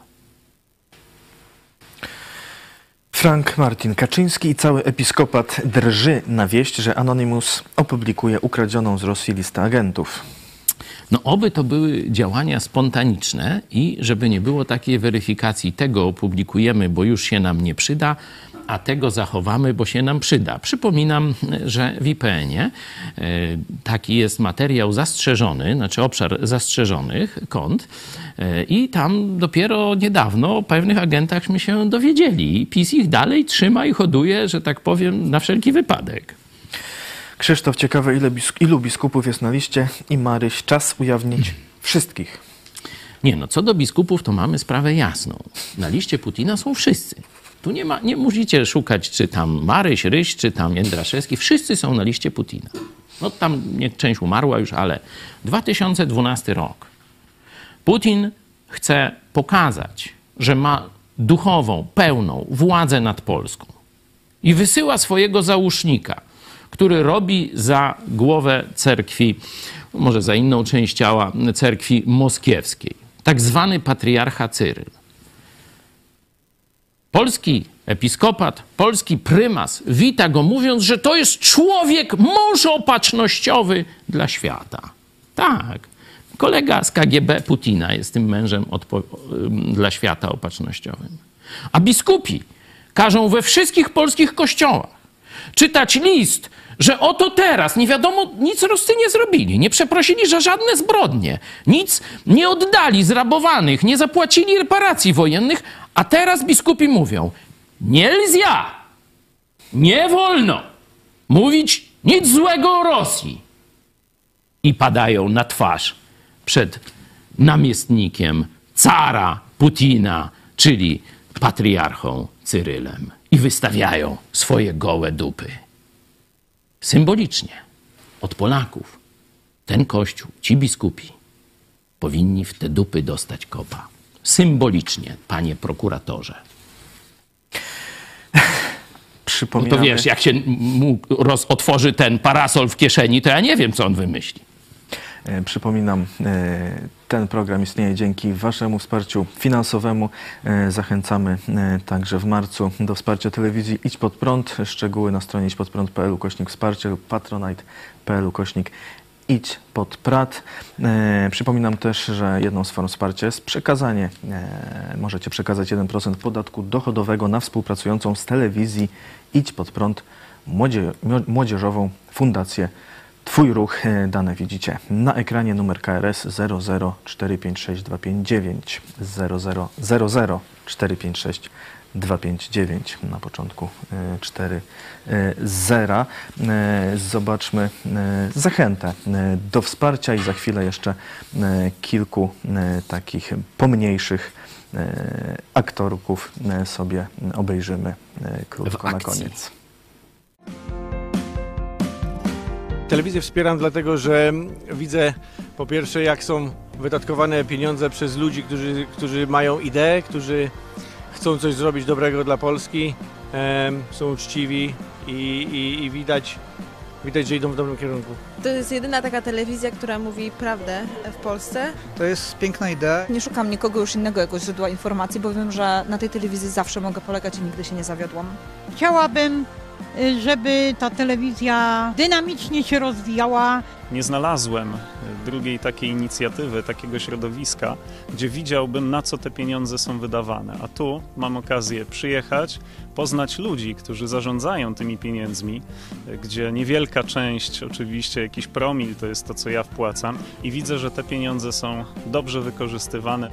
Frank Martin Kaczyński i cały episkopat drży na wieść, że Anonymous opublikuje ukradzioną z Rosji listę agentów. No oby to były działania spontaniczne i żeby nie było takiej weryfikacji, tego opublikujemy, bo już się nam nie przyda, a tego zachowamy, bo się nam przyda. Przypominam, że w I P N-ie taki jest materiał zastrzeżony, znaczy obszar zastrzeżonych kont i tam dopiero niedawno o pewnych agentachśmy się dowiedzieli. PiS ich dalej trzyma i hoduje, że tak powiem, na wszelki wypadek. Krzysztof, ciekawe, ile bisk- ilu biskupów jest na liście i Maryś, czas ujawnić wszystkich. Nie, no co do biskupów, to mamy sprawę jasną. Na liście Putina są wszyscy. Tu nie ma, nie musicie szukać, czy tam Maryś, Ryś, czy tam Jędraszewski. Wszyscy są na liście Putina. No tam nie, część umarła już, ale dwa tysiące dwunasty rok. Putin chce pokazać, że ma duchową, pełną władzę nad Polską. I wysyła swojego załóżnika, który robi za głowę cerkwi, może za inną część ciała cerkwi moskiewskiej. Tak zwany patriarcha Cyryl. Polski episkopat, polski prymas wita go, mówiąc, że to jest człowiek mąż opatrznościowy dla świata. Tak, kolega z K G B Putina jest tym mężem dla świata opatrznościowym. A biskupi każą we wszystkich polskich kościołach czytać list, że oto teraz, nie wiadomo, nic Roscy nie zrobili, nie przeprosili za żadne zbrodnie, nic nie oddali zrabowanych, nie zapłacili reparacji wojennych, a teraz biskupi mówią, nie lzia, nie wolno mówić nic złego o Rosji. I padają na twarz przed namiestnikiem cara Putina, czyli patriarchą Cyrylem. I wystawiają swoje gołe dupy. Symbolicznie od Polaków ten kościół, ci biskupi powinni w te dupy dostać kopa. Symbolicznie, panie prokuratorze. No to wiesz, jak się mu roz, otworzy ten parasol w kieszeni, to ja nie wiem, co on wymyśli. Przypominam, ten program istnieje dzięki waszemu wsparciu finansowemu. Zachęcamy także w marcu do wsparcia telewizji Idź Pod Prąd. Szczegóły na stronie idźpodprąd kropka p l ukośnik wsparcie lub patronite kropka p l ukośnik Idź Pod Prat. Przypominam też, że jedną z form wsparcia jest przekazanie. Możecie przekazać jeden procent podatku dochodowego na współpracującą z telewizji Idź Pod Prąd młodzie, młodzieżową fundację Twój ruch, dane widzicie na ekranie, numer K R S zero zero cztery pięć sześć dwa pięć dziewięć, zero zero zero zero cztery pięć sześć dwa pięć dziewięć, na początku cztery zera. Zobaczmy zachętę do wsparcia i za chwilę jeszcze kilku takich pomniejszych aktorków sobie obejrzymy krótko na koniec. Telewizję wspieram dlatego, że widzę po pierwsze, jak są wydatkowane pieniądze przez ludzi, którzy, którzy mają ideę, którzy chcą coś zrobić dobrego dla Polski, e, są uczciwi i, i, i widać, widać, że idą w dobrym kierunku. To jest jedyna taka telewizja, która mówi prawdę w Polsce. To jest piękna idea. Nie szukam nikogo już innego jako źródła informacji, bo wiem, że na tej telewizji zawsze mogę polegać i nigdy się nie zawiodłam. Chciałabym, żeby ta telewizja dynamicznie się rozwijała. Nie znalazłem drugiej takiej inicjatywy, takiego środowiska, gdzie widziałbym, na co te pieniądze są wydawane. A tu mam okazję przyjechać, poznać ludzi, którzy zarządzają tymi pieniędzmi, gdzie niewielka część, oczywiście jakiś promil, to jest to, co ja wpłacam, i widzę, że te pieniądze są dobrze wykorzystywane.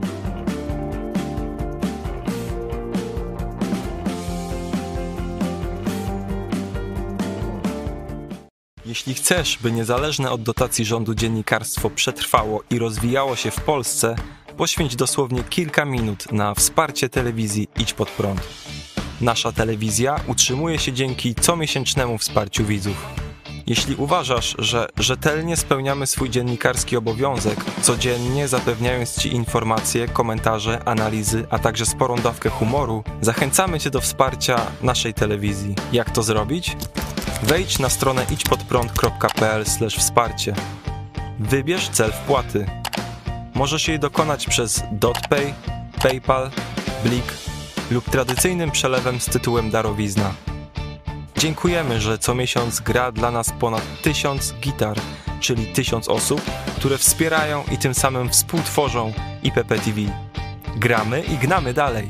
Jeśli chcesz, by niezależne od dotacji rządu dziennikarstwo przetrwało i rozwijało się w Polsce, poświęć dosłownie kilka minut na wsparcie telewizji Idź Pod Prąd. Nasza telewizja utrzymuje się dzięki comiesięcznemu wsparciu widzów. Jeśli uważasz, że rzetelnie spełniamy swój dziennikarski obowiązek, codziennie zapewniając Ci informacje, komentarze, analizy, a także sporą dawkę humoru, zachęcamy Cię do wsparcia naszej telewizji. Jak to zrobić? Wejdź na stronę idźpodprąd kropka p l slash wsparcie. Wybierz cel wpłaty. Możesz jej dokonać przez DotPay, PayPal, Blik lub tradycyjnym przelewem z tytułem darowizna. Dziękujemy, że co miesiąc gra dla nas ponad tysiąc gitar, czyli tysiąc osób, które wspierają i tym samym współtworzą I P P T V. Gramy i gnamy dalej.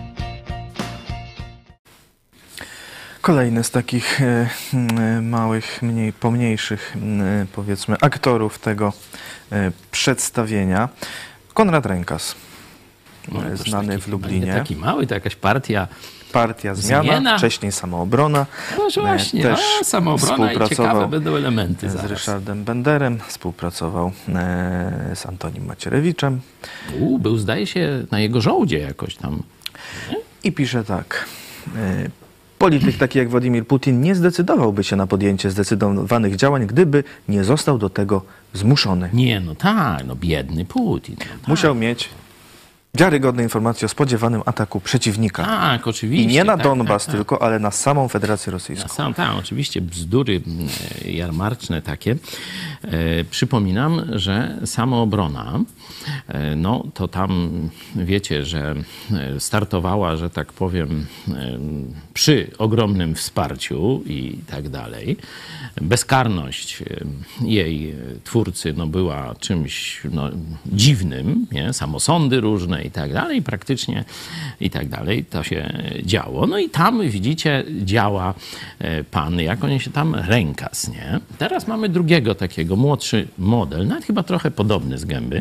Kolejny z takich e, małych, mniej pomniejszych, e, powiedzmy, aktorów tego e, przedstawienia. Konrad Rękas, No, e, znany taki, w Lublinie. Taki mały, to jakaś partia. Partia Zmiana, Zmiana. Wcześniej Samoobrona. No właśnie, Też no, Samoobrona i ciekawe będą elementy z zaraz. Ryszardem Benderem, współpracował e, z Antonim Macierewiczem. U, był, zdaje się, na jego żołdzie jakoś tam. I pisze tak. E, Polityk taki jak Władimir Putin nie zdecydowałby się na podjęcie zdecydowanych działań, gdyby nie został do tego zmuszony. Nie, no tak, no biedny Putin. No tak. Musiał mieć wiarygodne informacje o spodziewanym ataku przeciwnika. Tak, oczywiście. I nie na tak, Donbas tak, tak. tylko, ale na samą Federację Rosyjską. Ja sam, tak, oczywiście bzdury e, jarmarczne takie. E, przypominam, że samoobrona, e, no to tam wiecie, że startowała, że tak powiem, e, przy ogromnym wsparciu i tak dalej. Bezkarność jej twórcy no, była czymś no, dziwnym, nie? Samosądy różne i tak dalej, praktycznie i tak dalej to się działo. No i tam widzicie działa pan, jak on się tam, Rękas, nie? Teraz mamy drugiego takiego, młodszy model, nawet chyba trochę podobny z gęby,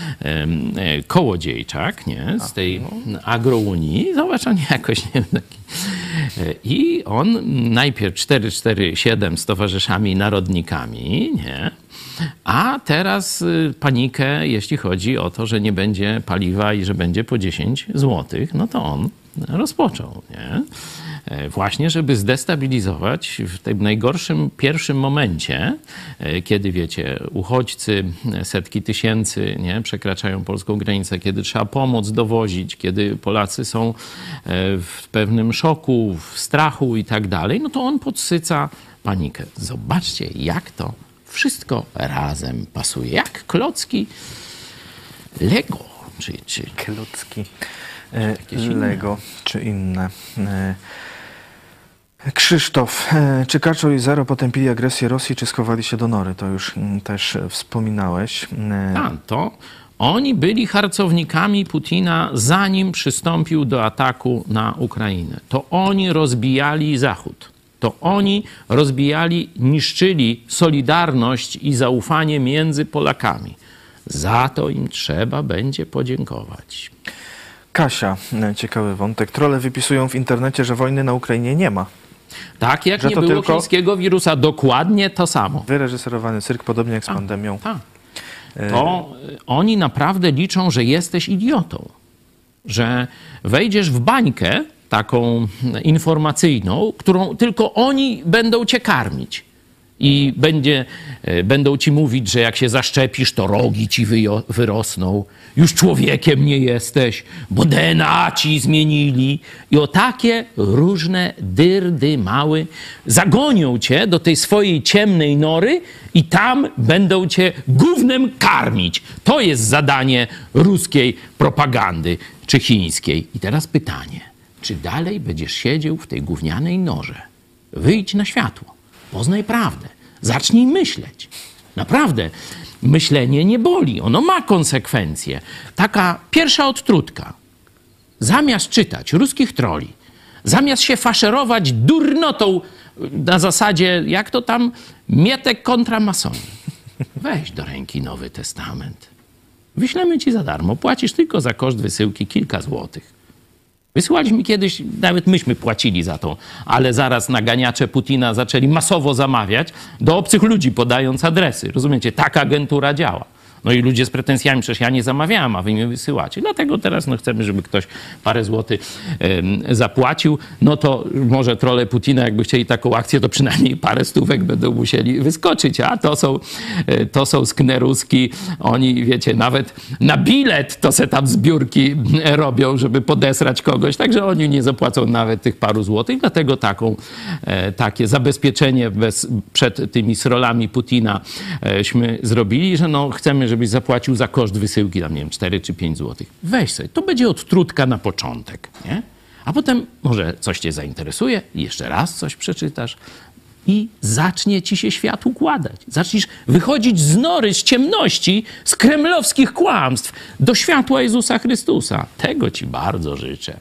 Kołodziejczak, nie? Z tej agrounii. Zobacz, on jakoś, nie wiem, taki. I on najpierw cztery cztery siedem z towarzyszami narodnikami, nie? A teraz panikę, jeśli chodzi o to, że nie będzie paliwa i że będzie po dziesięć złotych, no to on rozpoczął, nie? Właśnie, żeby zdestabilizować w tym najgorszym pierwszym momencie, kiedy, wiecie, uchodźcy, setki tysięcy, nie, przekraczają polską granicę, kiedy trzeba pomoc dowozić, kiedy Polacy są w pewnym szoku, w strachu i tak dalej, no to on podsyca panikę. Zobaczcie, jak to wszystko razem pasuje. Jak klocki Lego, czy... czy... Klocki Lego, czy inne. Krzysztof, czy Kaczor i Zero potępili agresję Rosji, czy schowali się do nory? To już też wspominałeś. A, to oni byli harcownikami Putina, zanim przystąpił do ataku na Ukrainę. To oni rozbijali Zachód. to oni rozbijali, niszczyli solidarność i zaufanie między Polakami. Za to im trzeba będzie podziękować. Kasia, ciekawy wątek. Trolle wypisują w internecie, że wojny na Ukrainie nie ma. Tak jak Że nie to było tylko chińskiego wirusa, dokładnie to samo. Wyreżyserowany cyrk, podobnie jak z Tak, pandemią. Tak. To oni naprawdę liczą, że jesteś idiotą. Że wejdziesz w bańkę taką informacyjną, którą tylko oni będą cię karmić. I będzie, będą ci mówić, że jak się zaszczepisz, to rogi ci wyjo- wyrosną. Już człowiekiem nie jesteś, bo D N A ci zmienili. I o takie różne dyrdy mały zagonią cię do tej swojej ciemnej nory i tam będą cię gównem karmić. To jest zadanie ruskiej propagandy czy chińskiej. I teraz pytanie, czy dalej będziesz siedział w tej gównianej norze? Wyjdź na światło. Poznaj prawdę. Zacznij myśleć. Naprawdę. Myślenie nie boli. Ono ma konsekwencje. Taka pierwsza odtrutka. Zamiast czytać ruskich troli, zamiast się faszerować durnotą na zasadzie, jak to tam, Mietek kontra masoni. Weź do ręki Nowy Testament. Wyślemy ci za darmo. Płacisz tylko za koszt wysyłki kilka złotych. Wysyłaliśmy kiedyś, nawet myśmy płacili za to, ale zaraz naganiacze Putina zaczęli masowo zamawiać do obcych ludzi, podając adresy. Rozumiecie? Taka agentura działa. No i ludzie z pretensjami, przecież ja nie zamawiałem, a wy mi wysyłacie. Dlatego teraz no, chcemy, żeby ktoś parę złotych e, zapłacił. No to może trolle Putina, jakby chcieli taką akcję, to przynajmniej parę stówek będą musieli wyskoczyć. A to są, e, to są skneruski. Oni, wiecie, nawet na bilet to se tam zbiórki robią, żeby podesrać kogoś. Także oni nie zapłacą nawet tych paru złotych. Dlatego taką, e, takie zabezpieczenie bez, przed tymi srolami Putina eśmy zrobili, że no chcemy, żebyś zapłacił za koszt wysyłki, tam nie wiem, cztery czy pięć złotych. Weź sobie, to będzie odtrutka na początek, nie? A potem może coś cię zainteresuje, jeszcze raz coś przeczytasz i zacznie ci się świat układać. Zaczniesz wychodzić z nory, z ciemności, z kremlowskich kłamstw do światła Jezusa Chrystusa. Tego ci bardzo życzę.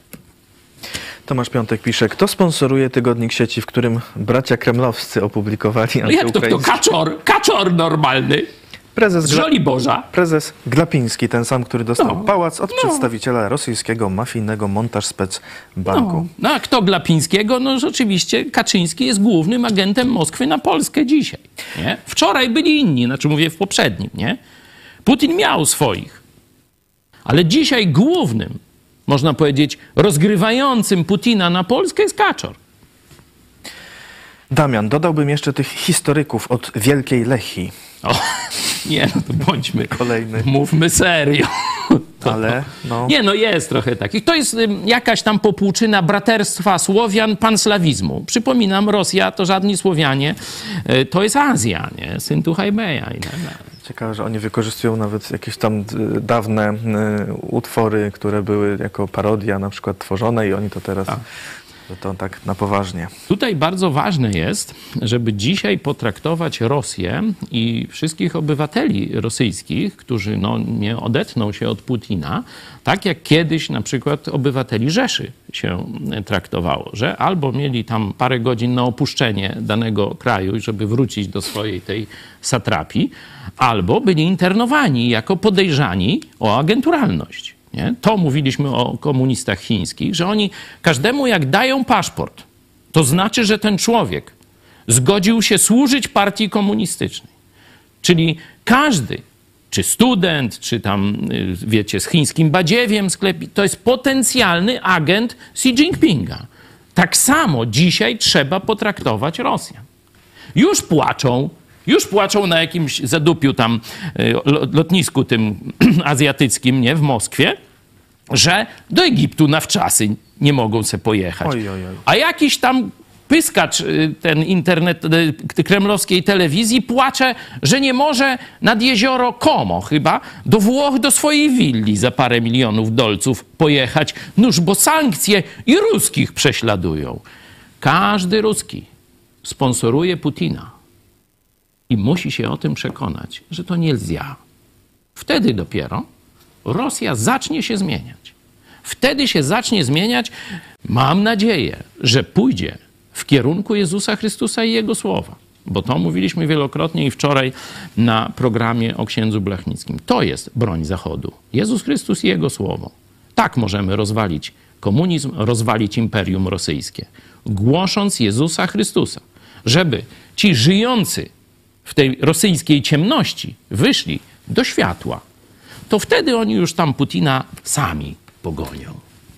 Tomasz Piątek pisze, kto sponsoruje tygodnik sieci, w którym bracia kremlowscy opublikowali No jak to kto? Kaczor, kaczor normalny. Prezes, z Żoliborza. Prezes Glapiński, ten sam, który dostał No, pałac od no. przedstawiciela rosyjskiego mafijnego Montaż Spec Banku. No, no a kto Glapińskiego? No rzeczywiście Kaczyński jest głównym agentem Moskwy na Polskę dzisiaj. Nie? Wczoraj byli inni, znaczy mówię w poprzednim. Nie? Putin miał swoich. Ale dzisiaj głównym, można powiedzieć, rozgrywającym Putina na Polskę jest Kaczor. Damian, dodałbym jeszcze tych historyków od Wielkiej Lechii. O, nie, no to bądźmy, Kolejny. mówmy serio. To, Ale no... Nie, no jest trochę takich. To jest ym, jakaś tam popłuczyna braterstwa Słowian, panslawizmu. Przypominam, Rosja to żadni Słowianie, y, to jest Azja, nie? Syn Tuchajbeja i tak dalej. Ciekawe, że oni wykorzystują nawet jakieś tam y, dawne y, utwory, które były jako parodia na przykład tworzone i oni to teraz... A. To tak na poważnie. Tutaj bardzo ważne jest, żeby dzisiaj potraktować Rosję i wszystkich obywateli rosyjskich, którzy no, nie odetną się od Putina, tak jak kiedyś na przykład obywateli Rzeszy się traktowało, że albo mieli tam parę godzin na opuszczenie danego kraju, żeby wrócić do swojej tej satrapii, albo byli internowani jako podejrzani o agenturalność. Nie? To mówiliśmy o komunistach chińskich, że oni każdemu jak dają paszport, to znaczy, że ten człowiek zgodził się służyć partii komunistycznej. Czyli każdy, czy student, czy tam, wiecie, z chińskim badziewiem sklepi, to jest potencjalny agent Xi Jinpinga. Tak samo dzisiaj trzeba potraktować Rosjan. Już płaczą, Już płaczą na jakimś zadupiu tam lotnisku tym azjatyckim, nie, w Moskwie, że do Egiptu na wczasy nie mogą se pojechać. Oj, oj, oj. A jakiś tam pyskacz ten internet kremlowskiej telewizji płacze, że nie może nad jezioro Como chyba do Włoch do swojej willi za parę milionów dolców pojechać. Nóż, bo sankcje i ruskich prześladują. Każdy Ruski sponsoruje Putina. I musi się o tym przekonać, że to nie lzia. Wtedy dopiero Rosja zacznie się zmieniać. Wtedy się zacznie zmieniać, mam nadzieję, że pójdzie w w kierunku Jezusa Chrystusa i Jego słowa. Bo to mówiliśmy wielokrotnie i wczoraj na programie o księdzu Blachnickim. To jest broń Zachodu. Jezus Chrystus i Jego słowo. Tak możemy rozwalić komunizm, rozwalić imperium rosyjskie. Głosząc Jezusa Chrystusa. Żeby ci żyjący w tej rosyjskiej ciemności wyszli do światła. To wtedy oni już tam Putina sami pogonią.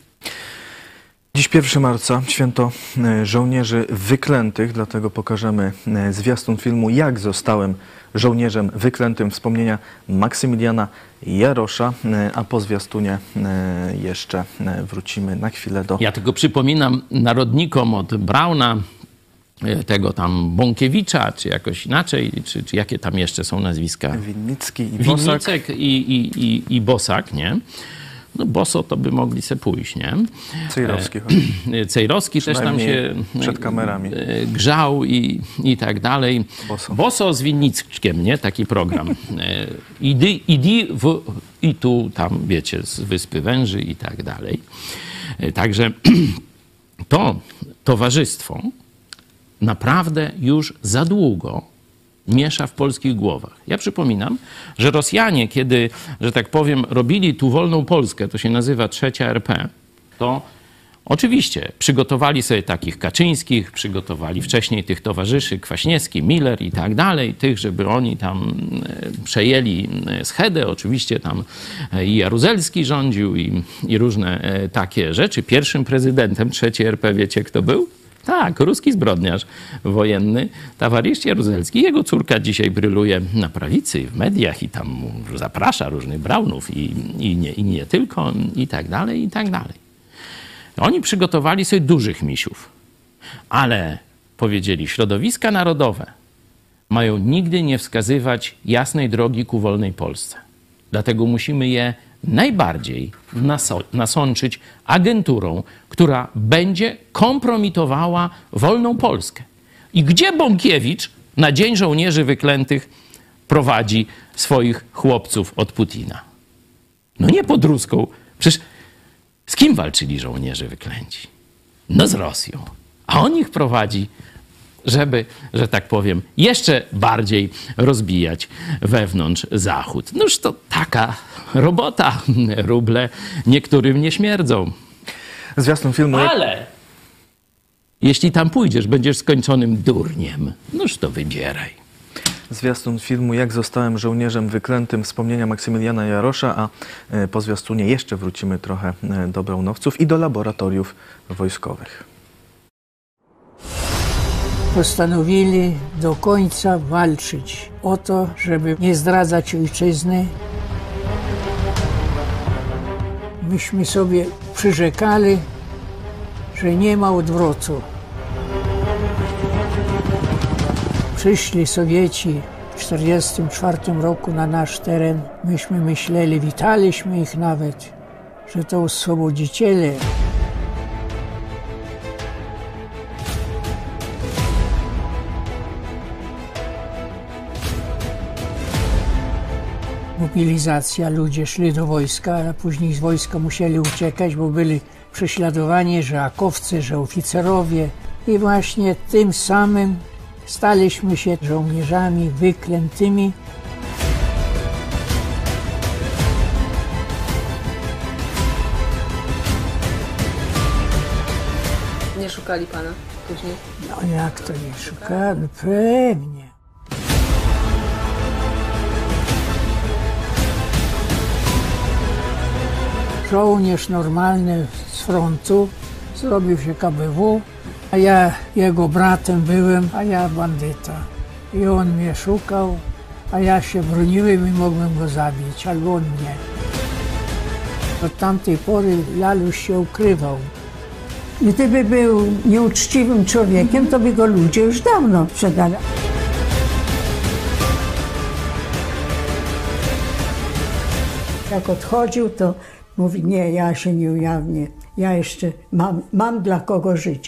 Dziś pierwszego marca, święto żołnierzy wyklętych, dlatego pokażemy zwiastun filmu Jak zostałem żołnierzem wyklętym, wspomnienia Maksymiliana Jarosza, a po zwiastunie jeszcze wrócimy na chwilę do... Ja tylko przypominam narodnikom od Brauna, tego tam Bąkiewicza, czy jakoś inaczej, czy, czy jakie tam jeszcze są nazwiska? Winnicki i Bosak. Winnicek i, i, i, i Bosak, nie? No Boso to by mogli se pójść, nie? Cejrowski. Cejrowski też tam się przed kamerami grzał i, i tak dalej. Boso. Boso z Winnickiem, nie? Taki program. Idi, idi w, i tu, tam, wiecie, z Wyspy Węży i tak dalej. Także to towarzystwo naprawdę już za długo miesza w polskich głowach. Ja przypominam, że Rosjanie, kiedy, że tak powiem, robili tu wolną Polskę, to się nazywa Trzecia R P, to oczywiście przygotowali sobie takich Kaczyńskich, przygotowali wcześniej tych towarzyszy Kwaśniewski, Miller i tak dalej, tych, żeby oni tam przejęli schedę. Oczywiście tam i Jaruzelski rządził i, i różne takie rzeczy. Pierwszym prezydentem Trzeciej R P wiecie kto był? Tak, ruski zbrodniarz wojenny, Tawarysz Jaruzelski. Jego córka dzisiaj bryluje na prawicy i w mediach i tam zaprasza różnych Braunów i, i, nie, i nie tylko, i tak dalej, i tak dalej. Oni przygotowali sobie dużych misiów, ale powiedzieli, środowiska narodowe mają nigdy nie wskazywać jasnej drogi ku wolnej Polsce. Dlatego musimy je najbardziej nasączyć agenturą, która będzie kompromitowała wolną Polskę. I gdzie Bąkiewicz na Dzień Żołnierzy Wyklętych prowadzi swoich chłopców od Putina? No nie pod Ruską. Przecież z kim walczyli żołnierze wyklęci? No z Rosją. A on ich prowadzi, żeby, że tak powiem, jeszcze bardziej rozbijać wewnątrz Zachód. Noż to taka robota. Ruble niektórym nie śmierdzą. Zwiastun filmu... Ale jeśli tam pójdziesz, będziesz skończonym durniem. Noż to wybieraj. Zwiastun filmu Jak zostałem żołnierzem wyklętym, wspomnienia Maksymiliana Jarosza, a po zwiastunie jeszcze wrócimy trochę do Braunowców i do laboratoriów wojskowych. Postanowili do końca walczyć o to, żeby nie zdradzać ojczyzny. Myśmy sobie przyrzekali, że nie ma odwrotu. Przyszli Sowieci w tysiąc dziewięćset czterdziestym czwartym roku na nasz teren. Myśmy myśleli, witaliśmy ich nawet, że to oswobodziciele. Mobilizacja, ludzie szli do wojska, a później z wojska musieli uciekać, bo byli prześladowani, że akowcy, że oficerowie. I właśnie tym samym staliśmy się żołnierzami wyklętymi. Nie szukali pana później? No jak to nie szukali? Pewnie. Żołnierz normalny z frontu zrobił się K B W, a ja jego bratem byłem, a ja bandyta. I on mnie szukał, a ja się broniłem i mogłem go zabić, albo on mnie. Od tamtej pory Laluś się ukrywał. Gdyby był nieuczciwym człowiekiem, to by go ludzie już dawno sprzedali. Jak odchodził, to mówi, nie, ja się nie ujawnię, ja jeszcze mam, mam dla kogo żyć.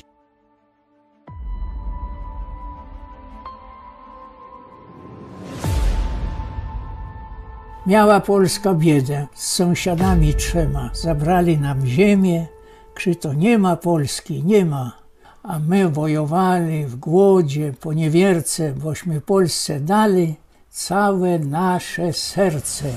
Miała Polska biedę z sąsiadami trzema. Zabrali nam ziemię, krzyto, nie ma Polski, nie ma. a my wojowali w głodzie, po niewierce, bośmy Polsce dali całe nasze serce.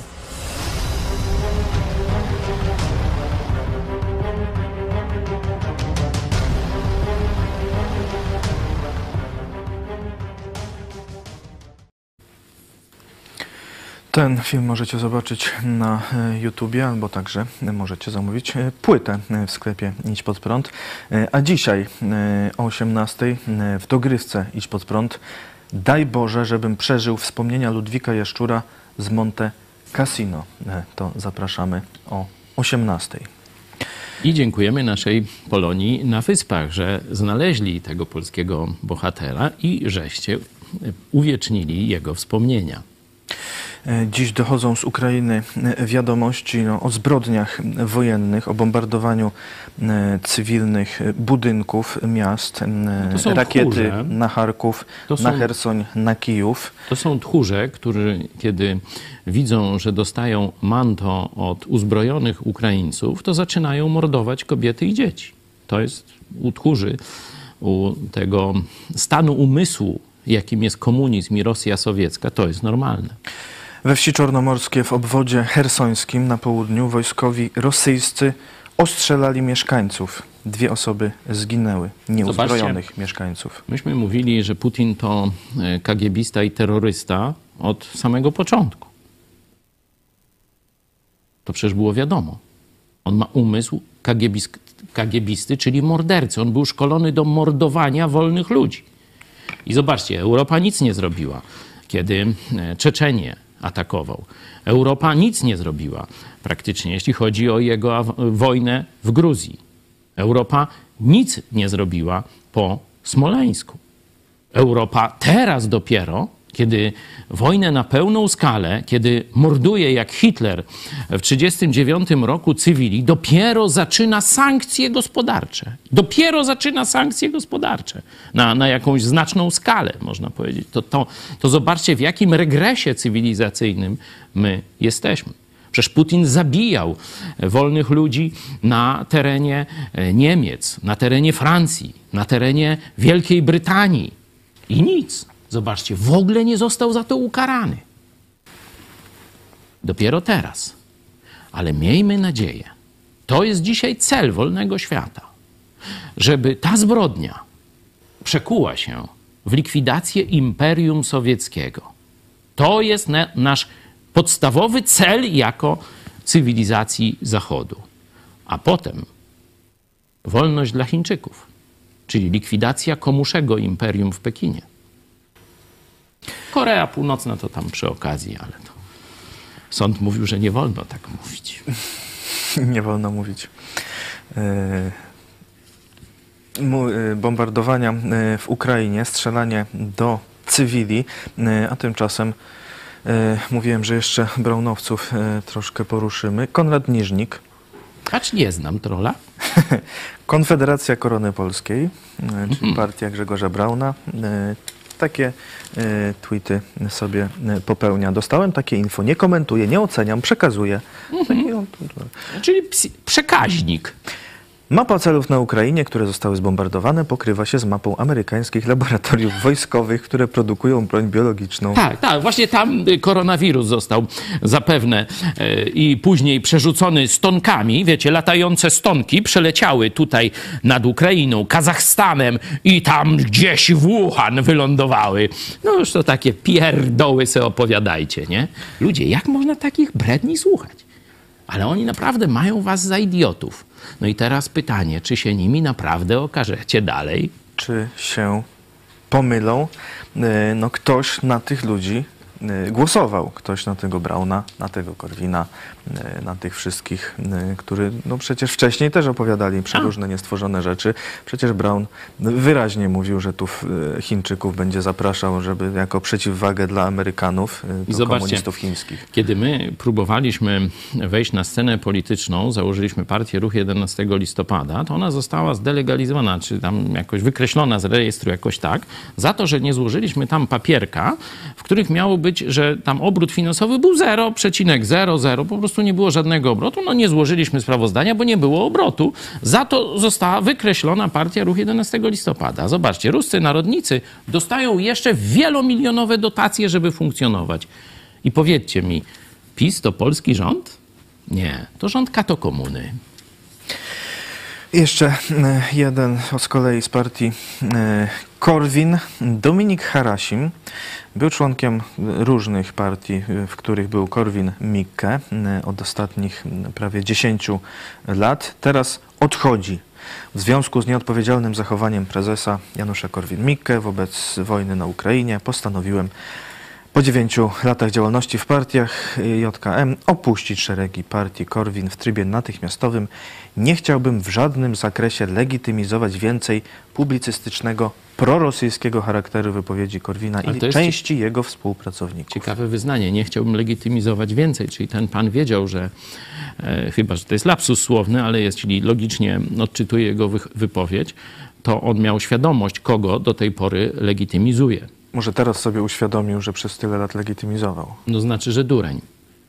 Ten film możecie zobaczyć na YouTubie, albo także możecie zamówić płytę w sklepie Idź Pod Prąd. A dzisiaj o osiemnastej w dogrywce Idź Pod Prąd Daj Boże, żebym przeżył wspomnienia Ludwika Jaszczura z Monte Cassino. To zapraszamy o osiemnastej. I dziękujemy naszej Polonii na Wyspach, że znaleźli tego polskiego bohatera i żeście uwiecznili jego wspomnienia. Dziś dochodzą z Ukrainy wiadomości no, o zbrodniach wojennych, o bombardowaniu cywilnych budynków, miast, no rakiety tchórze. na Charków, To są, na Chersoń, na Kijów. To są tchórze, którzy kiedy widzą, że dostają manto od uzbrojonych Ukraińców, to zaczynają mordować kobiety i dzieci. To jest u tchórzy, u tego stanu umysłu, jakim jest komunizm i Rosja sowiecka, to jest normalne. We wsi Czornomorskie w obwodzie hersońskim na południu wojskowi rosyjscy ostrzelali mieszkańców. Dwie osoby zginęły, nieuzbrojonych Zobaczcie, mieszkańców. Myśmy mówili, że Putin to kagiebista i terrorysta od samego początku. To przecież było wiadomo. On ma umysł kagiebist, kagiebisty, czyli mordercy. On był szkolony do mordowania wolnych ludzi. I zobaczcie, Europa nic nie zrobiła, kiedy Czeczenię atakował. Europa nic nie zrobiła praktycznie, jeśli chodzi o jego wojnę w Gruzji. Europa nic nie zrobiła po Smoleńsku. Europa teraz dopiero, kiedy wojnę na pełną skalę, kiedy morduje jak Hitler w tysiąc dziewięćset trzydziestym dziewiątym roku cywili, dopiero zaczyna sankcje gospodarcze. Dopiero zaczyna sankcje gospodarcze na, na jakąś znaczną skalę, można powiedzieć. To, to, to zobaczcie, w jakim regresie cywilizacyjnym my jesteśmy. Przecież Putin zabijał wolnych ludzi na terenie Niemiec, na terenie Francji, na terenie Wielkiej Brytanii. I nic. Zobaczcie, w ogóle nie został za to ukarany. Dopiero teraz. Ale miejmy nadzieję, to jest dzisiaj cel wolnego świata, żeby ta zbrodnia przekuła się w likwidację Imperium Sowieckiego. To jest na, nasz podstawowy cel jako cywilizacji Zachodu. A potem wolność dla Chińczyków, czyli likwidacja komuszego imperium w Pekinie. Korea Północna to tam przy okazji, ale to sąd mówił, że nie wolno tak mówić. Nie wolno mówić. Bombardowania w Ukrainie, strzelanie do cywili, a tymczasem mówiłem, że jeszcze Braunowców troszkę poruszymy. Konrad Niżnik. Acz nie znam trolla. Konfederacja Korony Polskiej, czyli partia Grzegorza Brauna. Takie y, tweety sobie y, popełnia. Dostałem takie info, nie komentuję, nie oceniam, przekazuję. Taki, no, Czyli przekaźnik. Mapa celów na Ukrainie, które zostały zbombardowane, pokrywa się z mapą amerykańskich laboratoriów wojskowych, które produkują broń biologiczną. Tak, tak. Właśnie tam koronawirus został zapewne e, i później przerzucony stonkami. Wiecie, latające stonki przeleciały tutaj nad Ukrainą, Kazachstanem i tam gdzieś w Wuhan wylądowały. No już to takie pierdoły se opowiadajcie, nie? Ludzie, jak można takich bredni słuchać? Ale oni naprawdę mają was za idiotów. No i teraz pytanie, czy się nimi naprawdę okażecie dalej? Czy się pomylą? No ktoś na tych ludzi głosował. Ktoś na tego Brauna, na tego Korwina, na tych wszystkich, którzy no przecież wcześniej też opowiadali przeróżne niestworzone rzeczy. Przecież Braun wyraźnie mówił, że tu Chińczyków będzie zapraszał, żeby jako przeciwwagę dla Amerykanów, I do komunistów chińskich. Kiedy my próbowaliśmy wejść na scenę polityczną, założyliśmy partię Ruch jedenastego listopada, to ona została zdelegalizowana, czy tam jakoś wykreślona z rejestru jakoś tak, za to, że nie złożyliśmy tam papierka, w których miało być być, że tam obrót finansowy był zero przecinek zero zero, po prostu nie było żadnego obrotu. No nie złożyliśmy sprawozdania, bo nie było obrotu. Za to została wykreślona partia Ruch jedenastego listopada. Zobaczcie, ruscy narodnicy dostają jeszcze wielomilionowe dotacje, żeby funkcjonować. I powiedzcie mi, PiS to polski rząd? Nie, to rząd katokomuny. Jeszcze jeden z kolei z partii Korwin, Dominik Harasim. Był członkiem różnych partii, w których był Korwin-Mikke od ostatnich prawie dziesięciu lat. Teraz odchodzi w związku z nieodpowiedzialnym zachowaniem prezesa Janusza Korwin-Mikke wobec wojny na Ukrainie. Postanowiłem po dziewięciu latach działalności w partiach J K M opuścić szeregi partii Korwin w trybie natychmiastowym. Nie chciałbym w żadnym zakresie legitymizować więcej publicystycznego, prorosyjskiego charakteru wypowiedzi Korwina i części cie... jego współpracowników. Ciekawe wyznanie. Nie chciałbym legitymizować więcej. Czyli ten pan wiedział, że e, chyba, że to jest lapsus słowny, ale jeśli logicznie odczytuje jego wy, wypowiedź, to on miał świadomość, kogo do tej pory legitymizuje. Może teraz sobie uświadomił, że przez tyle lat legitymizował. No znaczy, że dureń.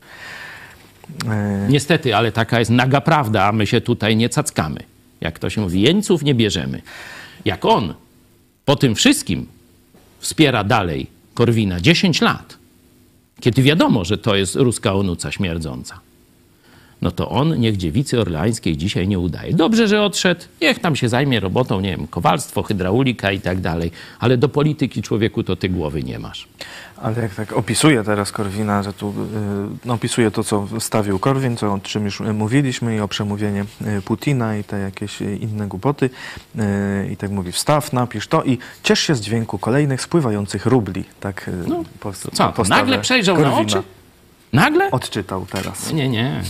E... Niestety, ale taka jest naga prawda, a my się tutaj nie cackamy. Jak to się mówi, jeńców nie bierzemy. Jak on po tym wszystkim wspiera dalej Korwina dziesięć lat, kiedy wiadomo, że to jest ruska onuca śmierdząca, no to on niech dziewicy orleańskiej dzisiaj nie udaje. Dobrze, że odszedł, niech tam się zajmie robotą, nie wiem, kowalstwo, hydraulika i tak dalej, ale do polityki, człowieku, to ty głowy nie masz. Ale jak tak opisuje teraz Korwina, że tu yy, no, opisuje to, co stawił Korwin, co, o czym już mówiliśmy, i o przemówienie Putina i te jakieś inne głupoty. Yy, I tak mówi, wstaw, napisz to i ciesz się z dźwięku kolejnych spływających rubli. Tak yy, no, post- co, nagle przejrzał Korwina na oczy? Nagle? Odczytał teraz. Nie, nie.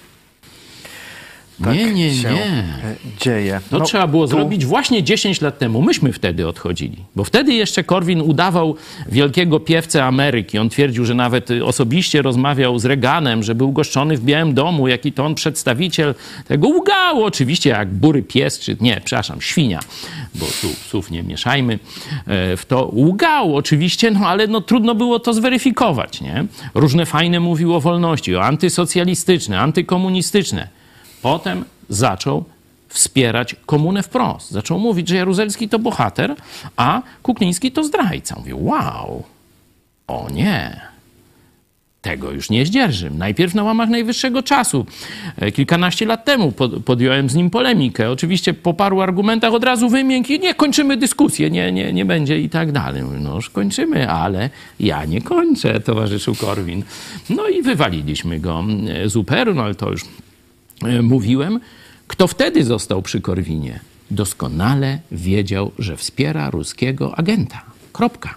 Tak nie, nie, się nie. dzieje. To no, trzeba było tu... zrobić właśnie dziesięć lat temu. Myśmy wtedy odchodzili. Bo wtedy jeszcze Korwin udawał wielkiego piewcę Ameryki. On twierdził, że nawet osobiście rozmawiał z Reaganem, że był goszczony w Białym Domu, jaki to on przedstawiciel tego. Łgał oczywiście jak bury pies, czy nie, przepraszam, świnia, bo tu psów nie mieszajmy w to. Łgał oczywiście, no ale no, trudno było to zweryfikować, nie? Różne fajne mówił o wolności, o antysocjalistyczne, antykomunistyczne. Potem zaczął wspierać komunę wprost. Zaczął mówić, że Jaruzelski to bohater, a Kukliński to zdrajca. Mówił, wow, o nie, tego już nie zdzierżymy. Najpierw na łamach najwyższego czasu. Kilkanaście lat temu podjąłem z nim polemikę. Oczywiście po paru argumentach od razu wymiękł i nie, kończymy dyskusję, nie, nie, nie będzie i tak dalej. Mówię, no już kończymy, ale ja nie kończę, towarzyszu Korwin. No i wywaliliśmy go z U P R-u, no ale to już mówiłem. Kto wtedy został przy Korwinie, doskonale wiedział, że wspiera ruskiego agenta. Kropka.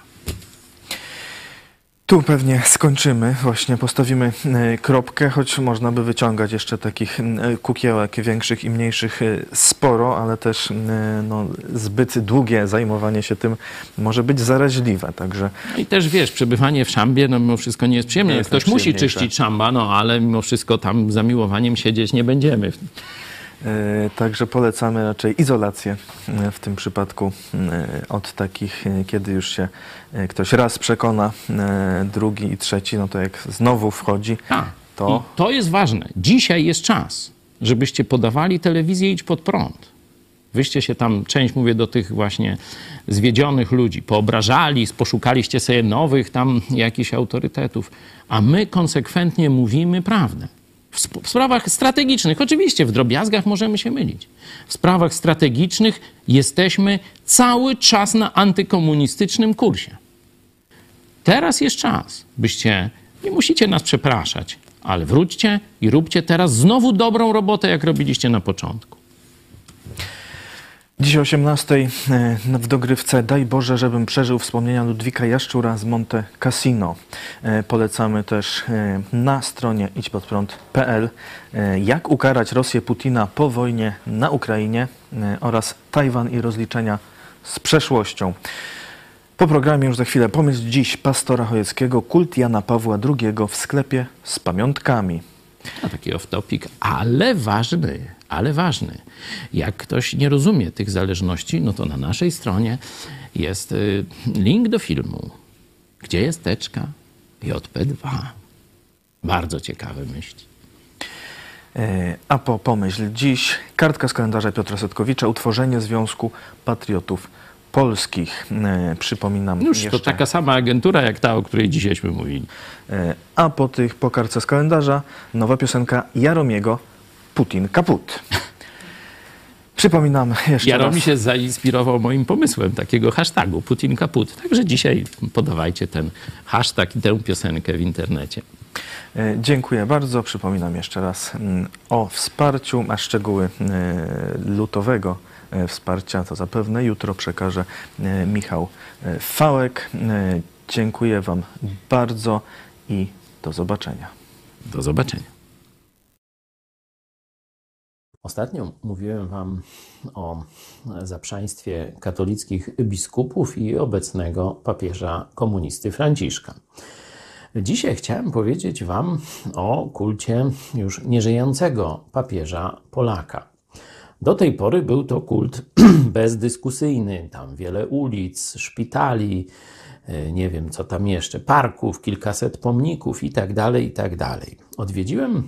Tu pewnie skończymy, właśnie postawimy kropkę, choć można by wyciągać jeszcze takich kukiełek większych i mniejszych sporo, ale też no, zbyt długie zajmowanie się tym może być zaraźliwe, także... No i też wiesz, przebywanie w szambie, no mimo wszystko nie jest przyjemne. Nie jest Ktoś musi czyścić szamba, no ale mimo wszystko tam zamiłowaniem siedzieć nie będziemy. Także polecamy raczej izolację w tym przypadku od takich, kiedy już się ktoś raz przekona, drugi i trzeci, no to jak znowu wchodzi, A, to... I to jest ważne. Dzisiaj jest czas, żebyście podawali telewizję Idź Pod Prąd. Wyście się tam, część mówię do tych właśnie zwiedzionych ludzi, poobrażali, poszukaliście sobie nowych tam jakichś autorytetów, a my konsekwentnie mówimy prawdę. W sprawach strategicznych, oczywiście w drobiazgach możemy się mylić. W sprawach strategicznych jesteśmy cały czas na antykomunistycznym kursie. Teraz jest czas, byście, nie musicie nas przepraszać, ale wróćcie i róbcie teraz znowu dobrą robotę, jak robiliście na początku. Dziś o osiemnastej w dogrywce Daj Boże, żebym przeżył wspomnienia Ludwika Jaszczura z Monte Cassino. Polecamy też na stronie idź pod prąd kropka p l jak ukarać Rosję Putina po wojnie na Ukrainie oraz Tajwan i rozliczenia z przeszłością. Po programie już za chwilę pomysł dziś pastora Chojeckiego, kult Jana Pawła drugiego w sklepie z pamiątkami. A taki off-topic, ale ważny, ale ważny. Jak ktoś nie rozumie tych zależności, no to na naszej stronie jest link do filmu. Gdzie jest teczka? J P dwa. Bardzo ciekawe myśli. A po pomyśl dziś kartka z kalendarza Piotra Setkowicza, utworzenie Związku Patriotów Polskich. Przypominam Już jeszcze. to taka sama agentura jak ta, o której dzisiejśmy mówili. A po tych, po kartce z kalendarza nowa piosenka Jaromiego, Putin kaput. Przypominam jeszcze Jaromi raz. się zainspirował moim pomysłem takiego hashtagu Putin kaput. Także dzisiaj podawajcie ten hashtag i tę piosenkę w internecie. Dziękuję bardzo. Przypominam jeszcze raz o wsparciu, a szczegóły lutowego wsparcia to zapewne jutro przekaże Michał Fałek. Dziękuję Wam bardzo i do zobaczenia. Do zobaczenia. Ostatnio mówiłem Wam o zaprzaństwie katolickich biskupów i obecnego papieża komunisty Franciszka. Dzisiaj chciałem powiedzieć Wam o kulcie już nieżyjącego papieża Polaka. Do tej pory był to kult bezdyskusyjny. Tam wiele ulic, szpitali, nie wiem co tam jeszcze, parków, kilkaset pomników i tak dalej, i tak dalej. Odwiedziłem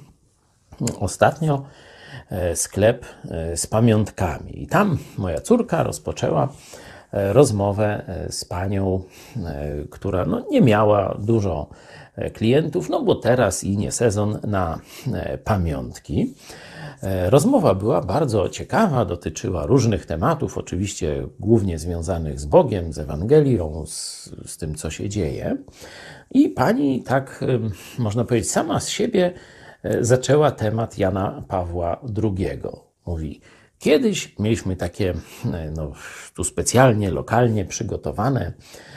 ostatnio sklep z pamiątkami i tam moja córka rozpoczęła rozmowę z panią, która no, nie miała dużo klientów, no bo teraz i nie sezon na pamiątki. Rozmowa była bardzo ciekawa, dotyczyła różnych tematów, oczywiście głównie związanych z Bogiem, z Ewangelią, z, z tym, co się dzieje. I pani tak, można powiedzieć, sama z siebie zaczęła temat Jana Pawła drugiego. Mówi, kiedyś mieliśmy takie, no, tu specjalnie, lokalnie przygotowane